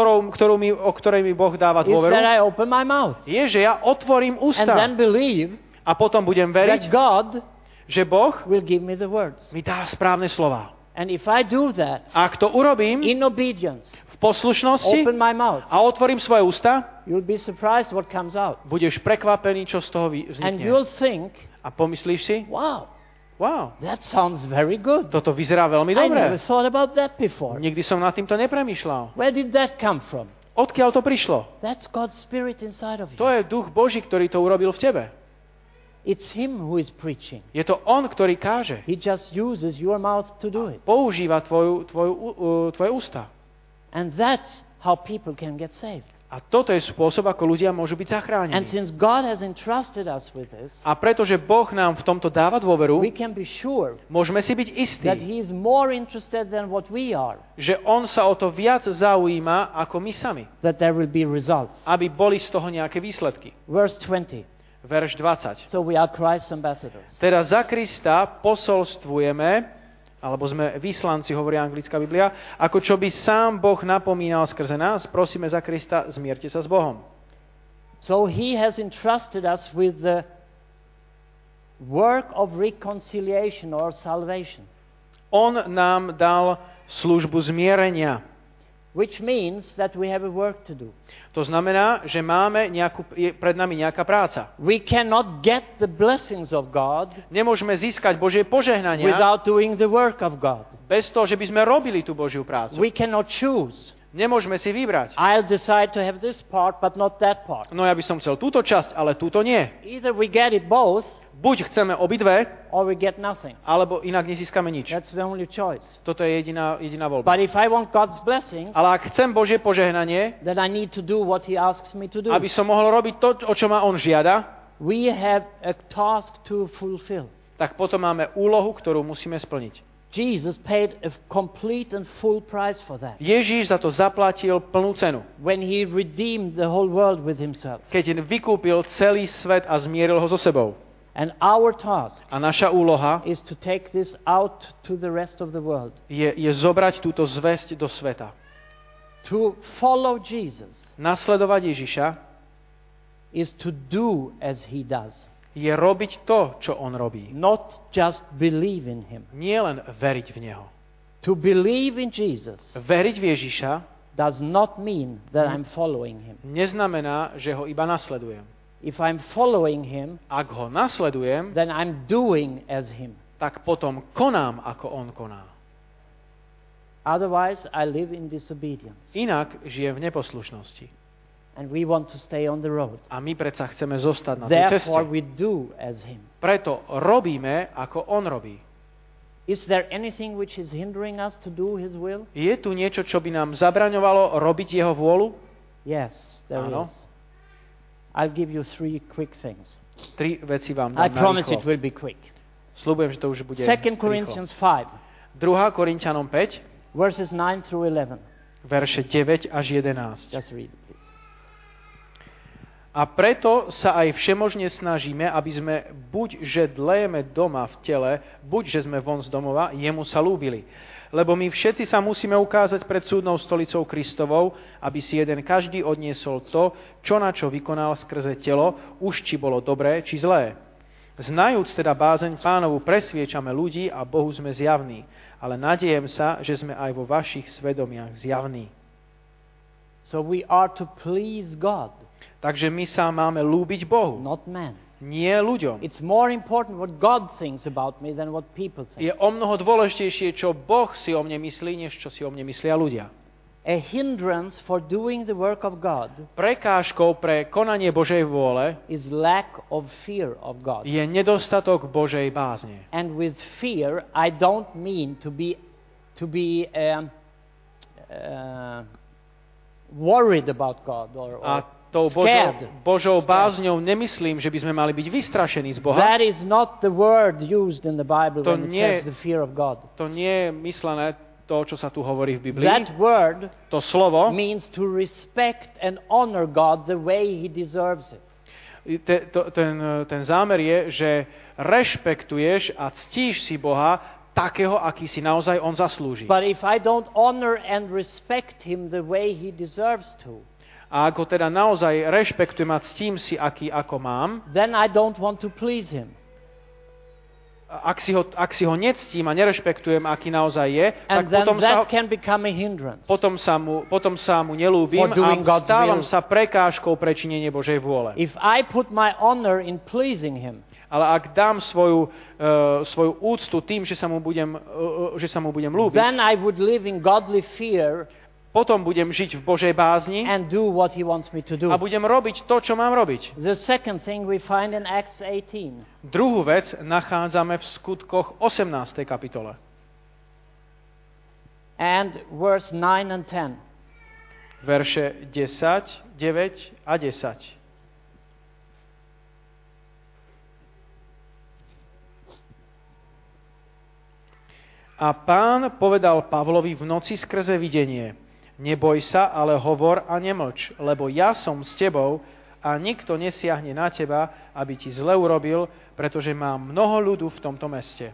o ktorej mi Boh dáva is that dôveru, I open my mouth je, že ja otvorím and then ústa believe a potom budem that veriť, God že Boh will give me the words. mi dá správne slova. And if I do that A ak to urobím in obedience, v poslušnosti open my mouth, a otvorím svoje ústa, you'll be surprised what comes out. budeš prekvapený, čo z toho And vznikne. you'll think A pomyslíš si, Wow, that sounds very good. toto vyzerá veľmi I dobre. never thought about that before. Nikdy som nad týmto nepremýšľal. Where did that come from? Odkiaľ to prišlo? That's God's Spirit inside of you. To je Duch Boží, ktorý to urobil v tebe. It's Him who is preaching. Je to On, ktorý káže. He just uses your mouth to do it. Používa tvoje ústa. And that's how people can get saved. A toto je spôsob, ako ľudia môžu byť zachránení. And since God has entrusted us with this, A pretože Boh nám v tomto dáva dôveru, we can be sure môžeme si byť istí, that He is more interested than what we are, že On sa o to viac zaujíma ako my sami. that there will be results. Aby boli z toho nejaké výsledky. Verse 20. Verš 20. So we are Christ's ambassadors. Teda za Krista posolstvujeme, alebo sme vyslanci, hovorí anglická Biblia, ako čo by sám Boh napomínal skrze nás, prosíme za Krista, zmierte sa s Bohom. So He has entrusted us with the work of reconciliation or salvation. On nám dal službu zmierenia. Which means that we have a work to do. To znamená, že je pred nami nejaká práca. We cannot get the blessings of God Nemôžeme získať Božie požehnania without doing the work of God. bez toho, že by sme robili tú Božiu prácu. We cannot choose. Nemôžeme si vybrať. I'll decide to have this part, but not that part. No ja by som chcel túto časť, ale túto nie. Either we get it both, Buď chceme obidve, or we get nothing. alebo inak nezískame nič. That's the only choice. Toto je jediná voľba. But if I want God's blessings, Ale ak chcem Božie požehnanie, then I need to do what He asks me to do. aby som mohol robiť to, o čo ma On žiada, We have a task to fulfill. tak potom máme úlohu, ktorú musíme splniť. Jesus paid a complete and full price for that. Ježíš za to zaplatil plnú cenu. When He redeemed the whole world with Himself. Keď vykúpil celý svet a zmieril ho so sebou. And our task A naša úloha is to take this out to the rest of the world. je zobrať túto zvesť do sveta. To follow Jesus Nasledovať Ježiša is to do as He does. je robiť to, čo on robí. Not just believe in Him. Nie len veriť v Neho. To believe in Jesus Veriť v Ježiša does not mean that I'm following Him. neznamená, že ho iba nasledujem. If I'm following Him, Ak ho nasledujem, then I'm doing as Him. tak potom konám, ako on koná. Otherwise, I live in disobedience. Inak žijem v neposlušnosti. And we want to stay on the road. A my predsa chceme zostať na tej ceste. Therefore, we do as Him. Preto robíme, ako on robí. Is there anything which is hindering us to do His will? Je tu niečo, čo by nám zabraňovalo robiť jeho vôľu? Yes, there Áno. is. I'll give you 3 quick things. 3 veci vám I dám promise it narýchlo. will be quick. Sľubujem, že to už bude 2 rýchlo. Corinthians 5, 2. Korinťanom 5, verses 9 through 11. verše 9 až 11. Just read it, please. A preto sa aj všemožne snažíme, aby sme buď, že dlejeme doma v tele, buď, že sme von z domova, jemu sa ľúbili. Lebo my všetci sa musíme ukázať pred súdnou stolicou Kristovou, aby si jeden každý odniesol to, čo na čo vykonal skrze telo, už či bolo dobré, či zlé. Znajúc teda bázeň Pánovu, presviečame ľudí a Bohu sme zjavní, ale nadejem sa, že sme aj vo vašich svedomiach zjavní. So we are to please God, Takže my sa máme ľúbiť Bohu, not man. nie ľuďom. It's more important what God thinks about me than what people think. Je o mnoho dôležitejšie, čo Boh si o mne myslí, než čo si o mne myslia ľudia. A hindrance for doing the work of God Prekážkou pre konanie Božej vôle is lack of fear of God. je nedostatok Božej bázne. And with fear, I don't mean to be worried about God or A tou scared. Božou bázňou nemyslím, že by sme mali byť vystrašení z Boha. That is not the word used in the Bible To when it nie- says the fear of God. To nie je myslené to, čo sa tu hovorí v Biblii. That word To slovo, means to respect and honor God the way He deserves it. ten zámer je, že rešpektuješ a ctíš si Boha takého, aký si naozaj on zaslúži. But if I don't honor and respect Him the way He deserves to, A ak ho teda naozaj rešpektujem a ctím si, ako mám, then I don't want to please Him. ak si ho nectím a nerešpektujem, aký naozaj je, And tak then potom that can become a hindrance. potom sa mu nelúbim For doing a God's stávam will. sa prekážkou pre činenie Božej vôle. If I put my honor in pleasing Him, Ale ak dám svoju úctu tým, že sa mu budem ľúbiť, then I would live in godly fear potom budem žiť v Božej bázni and do what he wants me to do. a budem robiť to, čo mám robiť. The second thing we find in Acts 18. Druhú vec nachádzame v Skutkoch 18. kapitole. And verse 9 and 10. Verše 10, 9 a 10. A Pán povedal Pavlovi v noci skrze videnie: Neboj sa, ale hovor a nemlč, lebo ja som s tebou a nikto nesiahne na teba, aby ti zle urobil, pretože mám mnoho ľudu v tomto meste.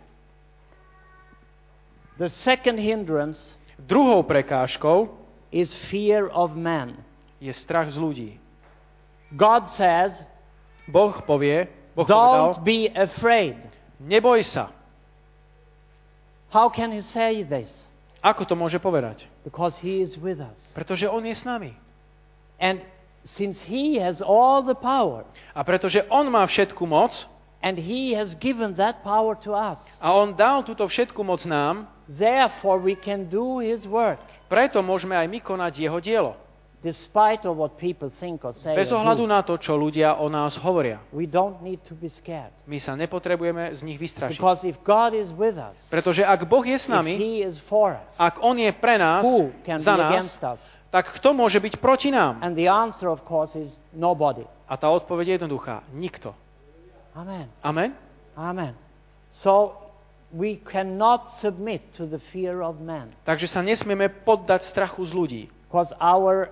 The second hindrance Druhou prekážkou is fear of man. je strach z ľudí. God says, Boh povedal, don't be afraid. neboj sa. How can he say this? Ako to môže povedať? Because he is with us. Pretože on je s nami. And since he has all the power, A pretože on má všetku moc and he has given that power to us, a on dal túto všetku moc nám, therefore we can do his work, preto môžeme aj my konať jeho dielo. despite of what people think or say Bez or ohľadu do. na to, čo ľudia o nás hovoria. We don't need to be scared. My sa nepotrebujeme z nich vystrašiť. Because if God is with us, Pretože ak Boh je s if nami, he is for us, ak on je pre nás, who can za be nás, against us? tak kto môže byť proti nám? And the answer, of course, is nobody. A tá odpoveď je jednoduchá. Nikto. Amen. Amen? Amen. So we cannot submit to the fear of man. Takže sa nesmieme poddať strachu z ľudí. Because our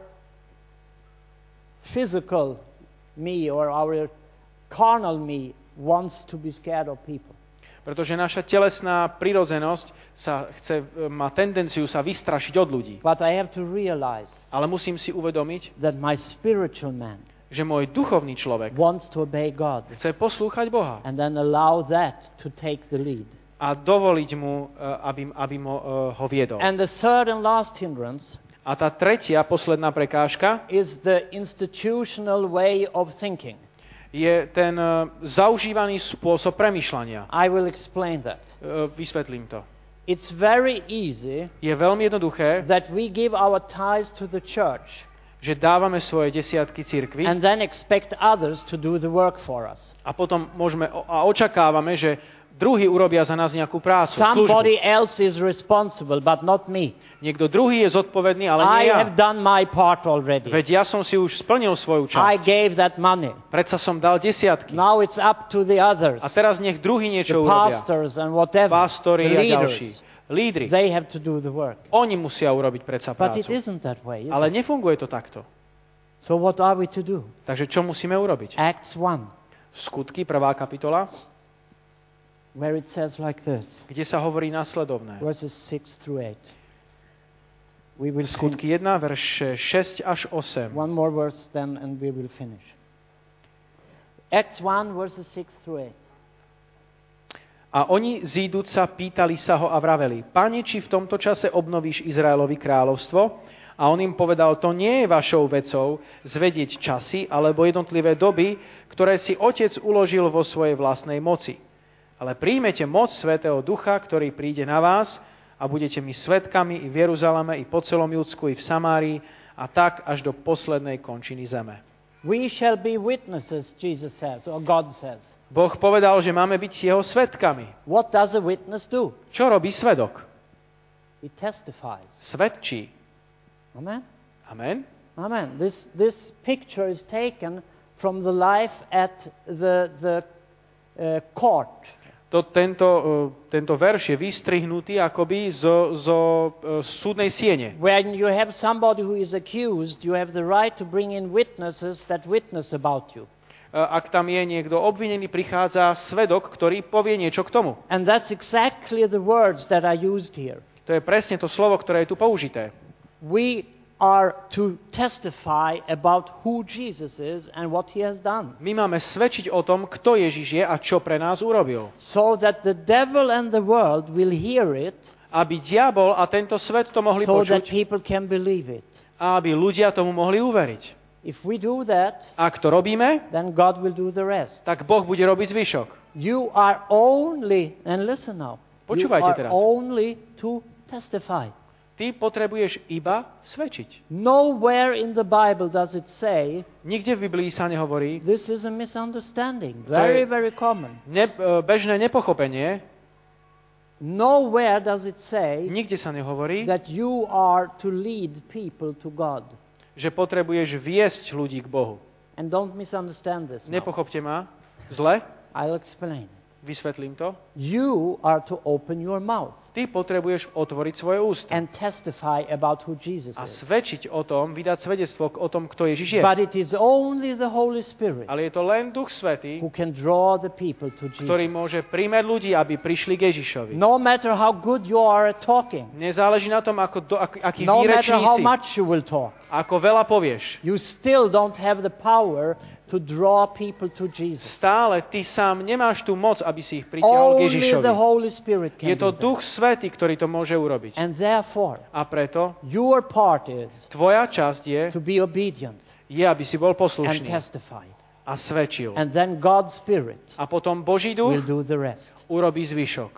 physical me or our carnal me wants to be scared of people. Pretože naša telesná prirodzenosť má tendenciu sa vystrašiť od ľudí. But I have to realize Ale musím si uvedomiť, that my spiritual man že môj duchovný človek wants to obey God chce poslúchať Boha and then allow that to take the lead. a dovoliť mu, aby ho viedol. And the third and last hindrance A tá tretia, posledná prekážka is the institutional way of thinking. je ten zaužívaný spôsob premýšľania. I will explain that. Vysvetlím to. It's very easy Je veľmi jednoduché, that we give our tithes to the church že dávame svoje desiatky cirkvi and then expect others to do the work for us. a potom očakávame, že druhí urobia za nás nejakú prácu, Somebody službu. else is responsible, but not me. Niekto druhý je zodpovedný, ale I nie ja. have done my part already. Veď ja som si už splnil svoju I časť. gave that money. Predsa som dal desiatky. Now it's up to the others, A teraz nech druhý the niečo urobia. pastors and whatever, Pastori the a ďalší. leaders. Lídri. They have to do the work. Oni musia urobiť predsa But it prácu. isn't that way, is Ale it? nefunguje to takto. So what are we to do? Takže čo musíme urobiť? Acts 1, Skutky, 1. kapitola, where it says like this, kde sa hovorí nasledovné. verses 6 through 8. We will Skutky 1, verše 6 až 8. one more verse then and we will finish. Acts 1, verses 6 through 8. A oni zíduť sa pýtali sa ho a vraveli: Pane, či v tomto čase obnovíš Izraelovi kráľovstvo? A on im povedal: To nie je vašou vecou zvedieť časy alebo jednotlivé doby, ktoré si Otec uložil vo svojej vlastnej moci. Ale príjmete moc Svätého Ducha, ktorý príde na vás a budete mi svedkami i v Jeruzaleme, i po celom Judsku, i v Samárii a tak až do poslednej končiny zeme. We shall be witnesses, Jesus says, or God says. Boh povedal, že máme byť jeho svedkami. What does a witness do? Čo robí svedok? He testifies. Svedčí. Amen? Amen. Amen. This picture is taken from the life at the court. Tento verš je vystrihnutý akoby zo súdnej siene. When you have somebody who is accused, you have the right to bring in witnesses that witness about you. Ak tam je niekto obvinený, prichádza svedok, ktorý povie niečo k tomu. And that's exactly the words that are used here. To je presne to slovo, ktoré je tu použité. We are to testify about who Jesus is and what he has done. My máme svedčiť o tom, kto Ježiš je a čo pre nás urobil. So that the devil and the world will hear it, Aby diabol a tento svet to mohli so that počuť people can believe it. a aby ľudia tomu mohli uveriť. If we do that, Ak to robíme, then God will do the rest. tak Boh bude robiť zvyšok. You are only, and listen now, you Počúvajte are teraz. only to testify. Ty potrebuješ iba svedčiť. Nowhere in the Bible does it say, Nikde v Biblii sa nehovorí, this is a misunderstanding. Very, very common. bežné nepochopenie, Nowhere does it say nikde sa nehovorí, that you are to lead people to God. že potrebuješ viesť ľudí k Bohu. And don't misunderstand this now. Nepochopte ma zle, I'll explain. vysvetlím to. You are to open your mouth Ty potrebuješ otvoriť svoje ústa and testify about who Jesus a is. svedčiť o tom, vydať svedectvo o tom, kto Ježiš je. But it is only the Holy Spirit Ale je to len Duch Svätý, who can draw the people to ktorý Jesus. môže príjmať ľudí, aby prišli k Ježišovi. No matter how good you are at talking, Nezáleží na tom, aký no matter výrečný how si, much you will talk, ako veľa povieš. you still don't have the power to draw people to Jesus. Stále ty sám nemáš tú moc, aby si ich pritiahol k Only Ježišovi. the Holy Spirit Je can to do that. Duch Svätý, ktorý to môže urobiť. And therefore, A preto your part is tvoja časť to be obedient aby si bol and poslušný testify. a svedčil. And then God's Spirit A potom Boží will duch do the rest. urobí zvyšok.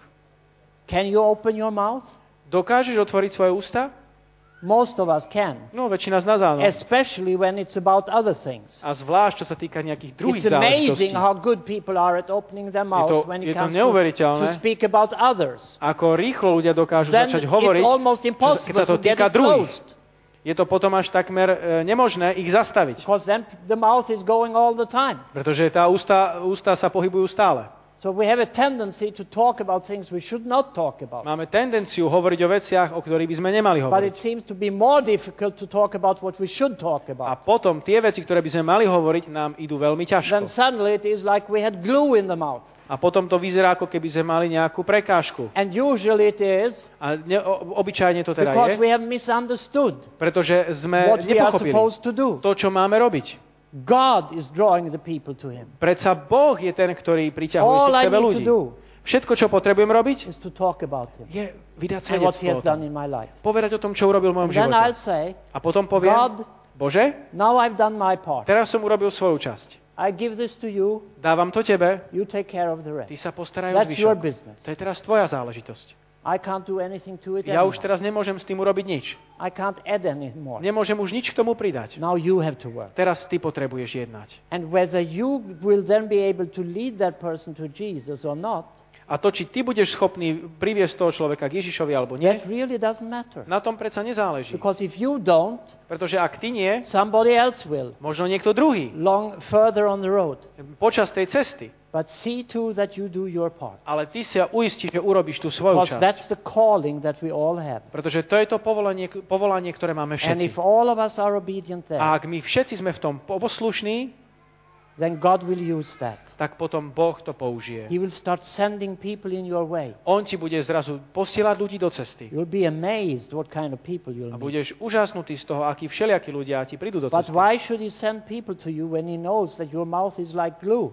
Can you open your mouth? Dokážeš otvoriť svoje ústa? Most of us can. No, väčšina z nás áno. Especially when it's about other things. A zvlášť, čo sa týka nejakých druhých It's záležitostí. amazing how good people are at opening their mouth when je it to comes neuveriteľné. to speak about others. Ako rýchlo ľudia dokážu Then začať it's hovoriť, almost keď impossible sa to to get týka it druhých. closed. Je to potom až takmer nemožné ich zastaviť. Because then the mouth is going all the time. Pretože tá ústa sa pohybujú stále. So we have a tendency to talk about things we should not talk about. Máme tendenciu hovoriť o veciach, o ktorých by sme nemali But it hovoriť. seems to be more difficult to talk about what we should talk A about. potom tie veci, ktoré by sme mali hovoriť, nám idú veľmi Then ťažko. suddenly it is like we had glue in the mouth. A potom to vyzerá, ako keby sme mali nejakú prekážku. And usually it is A obyčajne to teda because je, we have misunderstood pretože sme what we are nepochopili supposed to do. to, čo máme robiť. God is drawing the people to Him. Predsa Boh je ten, ktorý priťahuje All k I sebe need ľudí. to do Všetko, čo potrebujem robiť, is to talk about Him je vydať and what He svedectvo o has tom. done in my life. Povedať o tom, čo urobil v mojom And then I'll živote. say, A potom poviem, God, Bože, now I've done my part. teraz som urobil svoju časť. I give this to you. Dávam to tebe, You take care of the ty rest. sa postaraj o That's your zvyšok. business. To je teraz tvoja záležitosť. I can't do anything to it Ja už anymore. teraz nemôžem s tým urobiť nič. I can't add anymore. Nemôžem už nič k tomu pridať. Now you have to work. Teraz ty potrebuješ jednať. And whether you will then be able to lead that person to Jesus or not, A to, či ty budeš schopný priviesť toho človeka k Ježišovi alebo nie, that really doesn't matter. na tom predsa nezáleží. Because if you don't, Pretože ak ty nie, somebody else will, možno niekto druhý further on the road. počas tej cesty. But see to that you do your part. Ale ty sa uistíš, že urobíš tú svoju Because časť. that's the calling that we all have. Pretože to je to povolanie, ktoré máme And if všetci. all of us are obedient A there, ak my všetci sme v tom poslušní, then God will use that. tak potom Boh to použije. He will start sending people in your way. On ti bude zrazu posielať ľudí do cesty. You'll be amazed what kind of people you'll A meet. budeš úžasnutý z toho, akí všelijakí ľudia ti prídu do But cesty. why should He send people to you when He knows that your mouth is like glue?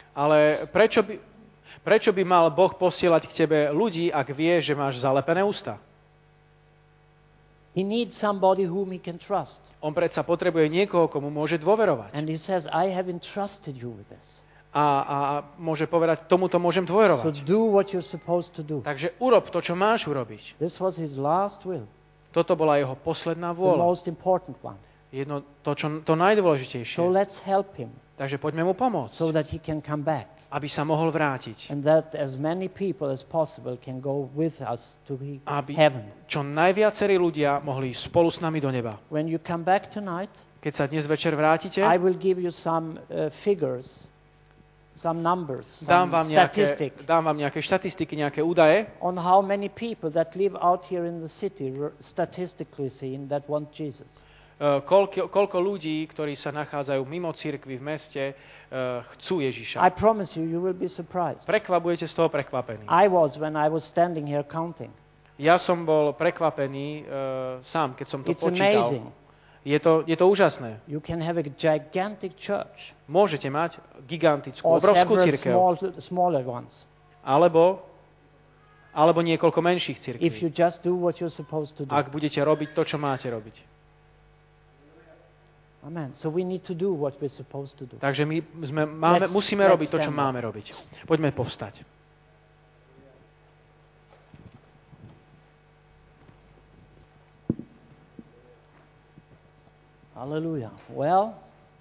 Ale prečo by mal Boh posielať k tebe ľudí, ak vie, že máš zalepené ústa? He needs somebody whom He can trust. On predsa potrebuje niekoho, komu môže dôverovať. And He says, I have entrusted you with this. A môže povedať, tomuto môžem So dôverovať. do what you're supposed to do. Takže urob to, čo máš urobiť. This was His last will, Toto bola jeho posledná the vôľa. most important one. To najdôležitejšie. So let's help Him Takže poďme mu pomôcť, so that He can come back. aby sa mohol vrátiť. And that as many people as possible can go with us to Aby heaven. čo najviacerí ľudia mohli ísť spolu s nami do neba. When you come back tonight, Keď sa dnes večer vrátite, I will give you some figures, some numbers, dám some vám nejaké štatistiky, nejaké údaje, on how many people that live out here in the city, statistically seen, that want Jesus. koľko ľudí, ktorí sa nachádzajú mimo cirkvi v meste, chcú Ježiša. I promise you, you will be surprised. Budete z toho prekvapení. I was when I was standing here counting. Ja som bol prekvapený sám, keď som to It's počítal. amazing. Je to úžasné. You can have a gigantic church Môžete mať gigantickú, or obrovskú several cirkev. smaller ones Alebo niekoľko menších if cirkví. you just do what you're supposed to do. Ak budete robiť to, čo máte robiť. Amen. So we need to do what we're supposed to do. Takže my musíme robiť to, čo máme robiť. Poďme povstať. Hallelujah. Well,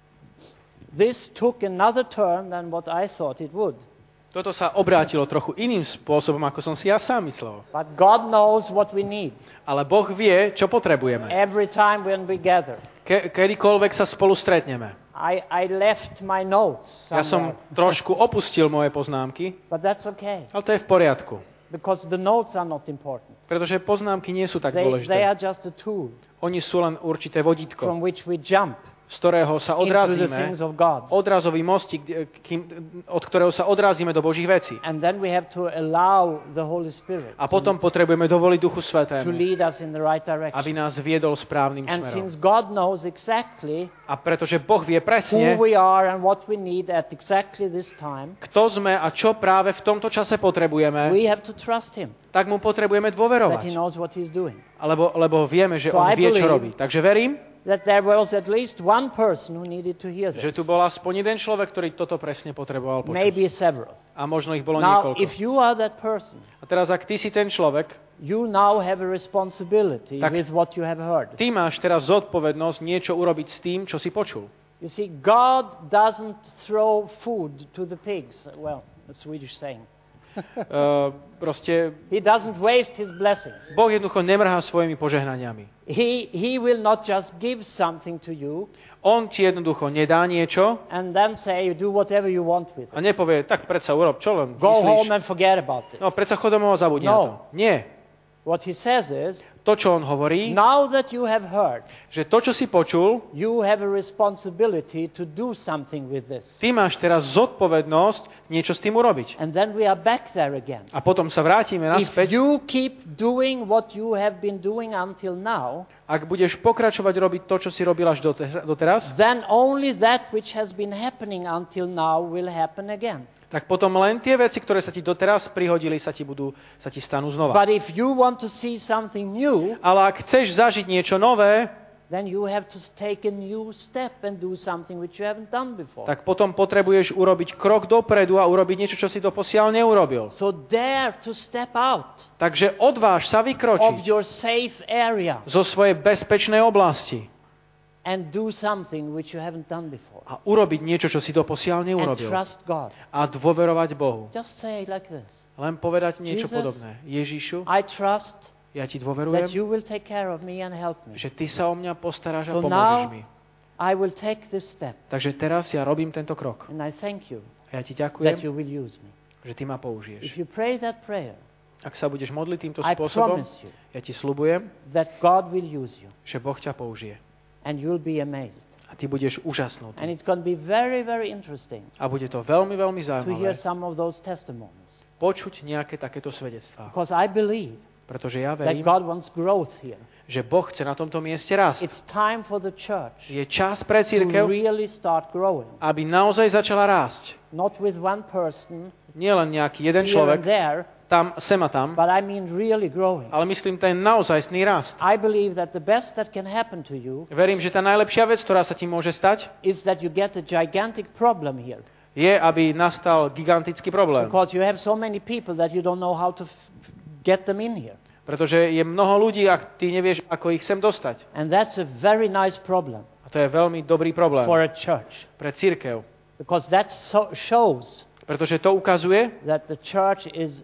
this took another turn than what I thought it would. Toto sa obrátilo trochu iným spôsobom, ako som si ja sám myslel. But God knows what we need. Ale Boh vie, čo potrebujeme. Every time when we gather. Kedykoľvek sa spolu stretneme. I left my notes somewhere. Ja som trošku opustil moje poznámky. But that's okay. Ale to je v poriadku. Because the notes are not important. Pretože poznámky nie sú tak They dôležité. are just a tool. Oni sú len určité vodítko, From which we jump z ktorého sa into the odrazíme, things of God. odrazový mostík, od ktorého sa odrazíme do Božích vecí. And then we have to allow the Holy Spirit A potom potrebujeme dovoliť Duchu to Svätému, lead us in the right aby direction. nás viedol správnym And smerom. since God knows exactly A pretože Boh vie who presne, we are and what we need at exactly this time, kto sme a čo práve v tomto čase potrebujeme, we have to trust Him tak mu potrebujeme that He dôverovať. knows what He's doing. Lebo vieme, že So on I vie, čo believe robí. Takže verím, that there was at least one person who needed to hear že this. tu bol aspoň jeden človek, ktorý toto presne potreboval počuť. Maybe several. A možno ich bolo Now, niekoľko. if you are that person, A teraz, ak ty si ten človek, you now have a responsibility Tak. with what you have heard. ty máš teraz zodpovednosť niečo urobiť s tým, čo si počul. You see, God doesn't throw food to the pigs. Well, a Swedish saying. Proste He doesn't waste His blessings. Boh jednoducho nemrhá svojimi požehnaniami. He will not just give something to you On ti jednoducho nedá niečo and then say, do whatever you want with it. a nepovie, tak predsa urob, čo len Go home myslíš? and forget about it. No, predsa chod domov a zabudni na to. Nie. What He says is, To, čo on hovorí, now that you have heard, že to, čo si počul, you have a responsibility to do something with this. ty máš teraz zodpovednosť niečo s tým urobiť. And then we are back there again. A potom sa vrátime If naspäť. you keep doing what you have been doing until now, Ak budeš pokračovať robiť to, čo si robil až doteraz, then only that which has been happening until now will happen again. tak potom len tie veci, ktoré sa ti doteraz prihodili, sa ti stanú znova. But if you want to see something new, Ale ak chceš zažiť niečo nové, then you have to take a new step and do something which you haven't done before. tak potom potrebuješ urobiť krok dopredu a urobiť niečo, čo si doposiaľ neurobil. So dare to step out Takže odváž sa of vykročiť your safe area zo svojej bezpečnej oblasti and do something which you haven't done before. a urobiť niečo, čo si doposiaľ And neurobil. trust God. A dôverovať Bohu. Just say it like this. Len povedať niečo Jesus, podobné. Ježišu, I trust ja ti that dôverujem, you will take care of me and help me. že ty sa o mňa postaráš a So pomôžeš now- mi. I will take this step Takže teraz ja robím tento krok. and I thank you A ja ti that ďakujem, you will use me. že ty ma použiješ. If you pray that prayer, Ak sa budeš modliť týmto I spôsobom, promise you ja ti sľubujem, that God will use you že Boh ťa použije. and you'll be amazed. A ty budeš úžasnutý. And it's going to be very, very interesting A bude to veľmi, veľmi to hear zaujímavé some of those testimonies. počuť nejaké takéto svedectvá. Because I believe Pretože ja that verím, God wants growth here. že Boh chce na tomto mieste rásť. It's time for the church Je čas pre to cirkev, really start growing. aby naozaj začala rásť. Not with one person Nie len nejaký jeden here and človek, there, tam, sem a tam, but I mean really growing. ale myslím ten naozajstný rast. I believe that the best that can happen to you Verím, že tá najlepšia vec, ktorá sa ti môže stať, is that you get a gigantic problem here. je, aby nastal gigantický problém. Because you have so many people that you don't know how to get them in here. Pretože je mnoho ľudí a ty nevieš, ako ich sem dostať. And that's a very nice problem A to je veľmi dobrý problém for a church. pre cirkev. Because that shows Pretože to ukazuje, that the church is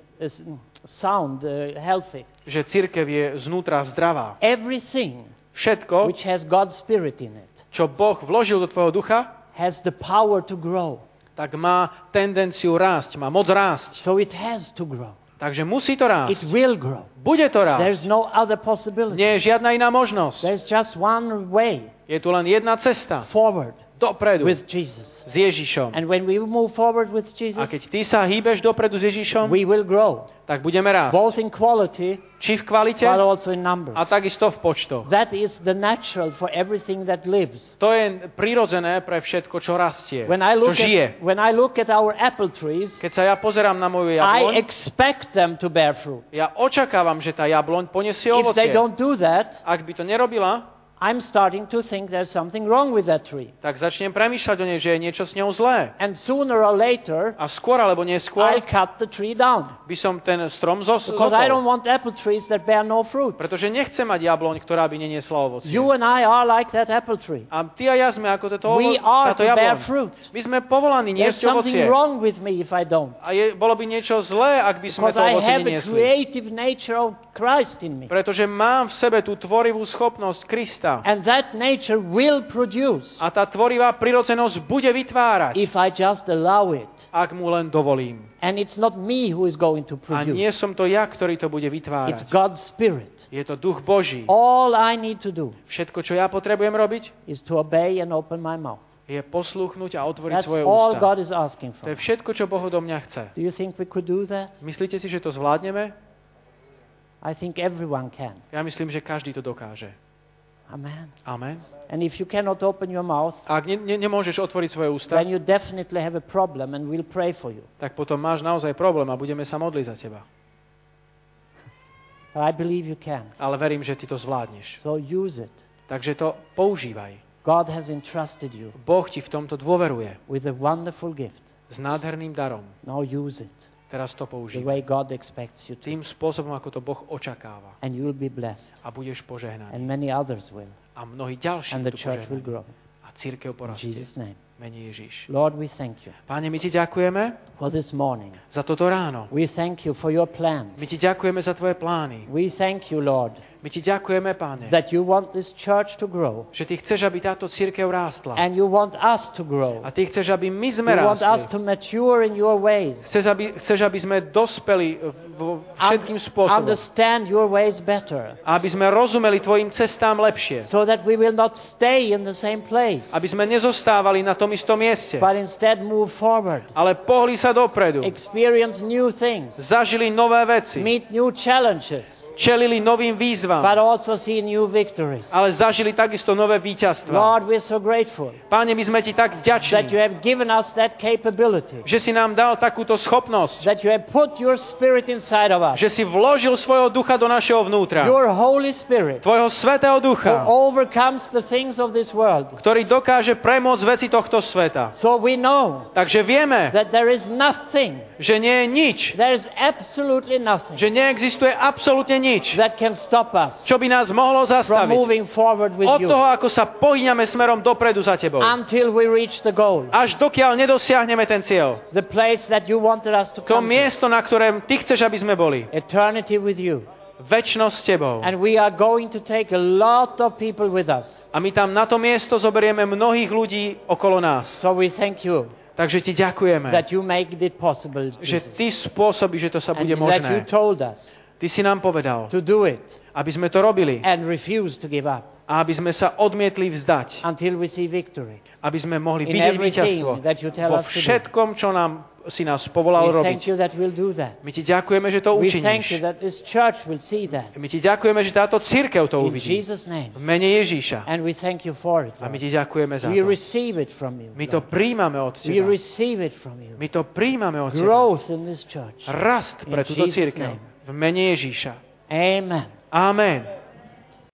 sound, healthy. že cirkev je znútra zdravá. Everything Všetko, which has God's Spirit in it čo Boh vložil do tvojho ducha, has the power to grow. tak má tendenciu rásť, má moc rásť. So it has to grow. Takže musí to It rásť. will grow. Bude to There's rásť. no other possibility. Nie je žiadna iná možnosť. There's just one way Je tu len jedna cesta. forward Dopredu. with Jesus. S Ježišom. And when we move forward with A Jesus, keď ty sa hýbeš dopredu s Ježišom, we will grow, tak budeme rásť. both in quality Či v kvalite, but also in numbers. a takisto v počtoch. That is the natural for everything that lives. To je prirodzené pre všetko, čo rastie, When I čo žije. when I look at our apple trees, Keď sa ja pozerám na moju I jabloň, expect them to bear fruit. ja očakávam, že tá jabloň poniesie If they ovocie. don't do that, Ak by to nerobila, I'm starting to think there's something wrong with that tree. tak začnem premýšľať o nej, že je niečo s ňou zlé. And sooner or later, A skôr alebo neskôr I'll cut the tree down. by som ten strom Because I don't zotol. want apple trees that bear no fruit. Pretože nechcem mať jabloň, ktorá by neniesla ovocie. You and I are like that apple tree. A ty a ja sme ako We are táto to bear jabloň. fruit. My sme povolaní There's niesť something ovocie. wrong with me if I don't. A bolo by niečo zlé, ak by sme Because to I ovocie have a neniesli. creative nature of Christ in me. Pretože mám v sebe tú tvorivú schopnosť Krista. And that nature will produce A tá tvorivá prirodzenosť bude vytvárať, if I just allow it. ak mu len dovolím. And it's not me who is going to A nie produce. som to ja, ktorý to bude It's vytvárať. God's Spirit. Je to Duch Boží. All I need to do Všetko, čo ja potrebujem robiť, is to obey and open my mouth. je poslúchnuť a otvoriť That's svoje all ústa. God is asking To je for. všetko, čo Boh odo mňa chce. Do you think we could do that? Myslíte si, že to zvládneme? I think everyone can. Ja myslím, že každý to dokáže. Amen. Amen. And if you cannot open your mouth, Ak nemôžeš otvoriť svoje ústa, then you definitely have a problem and we'll pray for you. tak potom máš naozaj problém a budeme sa modliť za teba. But I believe you can. Ale verím, že ty to zvládneš. So use it. Takže to používaj. God has entrusted you Boh ti v tomto dôveruje. with a wonderful gift. S nádherným darom. Now use it Teraz to the používaj. way God expects you to. Tým spôsobom, ako to Boh očakáva. And you'll be blessed. A budeš požehnaný. And many others will. A mnohí ďalší And the budú church will požehnaní. grow. A cirkev In porastie. Jesus' name. Mene Ježiš. Lord, we thank you Páne, my ti ďakujeme for this morning. za toto ráno. We thank you for your plans. My ti ďakujeme za tvoje plány. We thank you, Lord, My ti ďakujeme, Páne, that you want this church to grow. že ty chceš, aby táto cirkev rástla. And you want us to grow. A ty chceš, aby my sme You want us rástli. to mature in your ways. Chceš, aby sme dospeli všetkým spôsobom. Understand your ways better. A aby sme rozumeli tvojim cestám lepšie. So that we will not stay in the same place. Aby sme nezostávali na tom istom mieste. But instead move forward. Ale pohli sa dopredu. Experience new things. Zažili nové veci. Meet new challenges. Čelili novým výzvam. But also see new victories. Ale zažili takisto nové víťazstvá. Lord, we're so grateful Páne, my sme ti tak that you vďační, have given us that capability. že si nám dal takúto schopnosť. That you have put your spirit inside of us. Že si vložil svojho ducha do našeho vnútra. Your Holy Spirit Tvojho svätého who ducha, overcomes the things of this world. ktorý dokáže premôcť veci tohto sveta. So we know Takže vieme, that there is nothing, že nie je nič, there is absolutely nothing že neexistuje absolútne nič, that can stop us čo by nás mohlo from zastaviť moving forward with od you toho, ako sa pohýňame smerom dopredu za tebou. until we reach the goal, Až dokiaľ nedosiahneme ten cieľ. the place that you wanted us to To come to, miesto, na ktorém ty chceš, aby sme boli. eternity with you. Večnosť s tebou. And we are going to take a lot of people with us. A my tam na to miesto zoberieme mnohých ľudí okolo nás. So we thank you Takže ti ďakujeme, that you make it possible, že Jesus. ty spôsobíš, že to sa And bude that you možné. told us Ty si nám povedal, to do it aby sme to robili and refuse to give up a aby sme sa odmietli vzdať. until we see victory. Aby sme mohli In vidieť everything víťazstvo that you tell vo us to do. všetkom, čo si nás povolal We thank robiť. you that we'll do that. My ti ďakujeme, že to We thank you učiníš. that this church will see that. My ti ďakujeme, že táto cirkev to In uvidí. Jesus' name. V mene Ježíša. And we thank you for it, A my Lord. ti ďakujeme za We to. receive it from you. My to Lord. príjmame od We teba. receive it from you. My to príjmame od teba. Growth in this church. Rast pre In túto Jesus' cirkev. name. V mene Ježíša. Amen. Amen.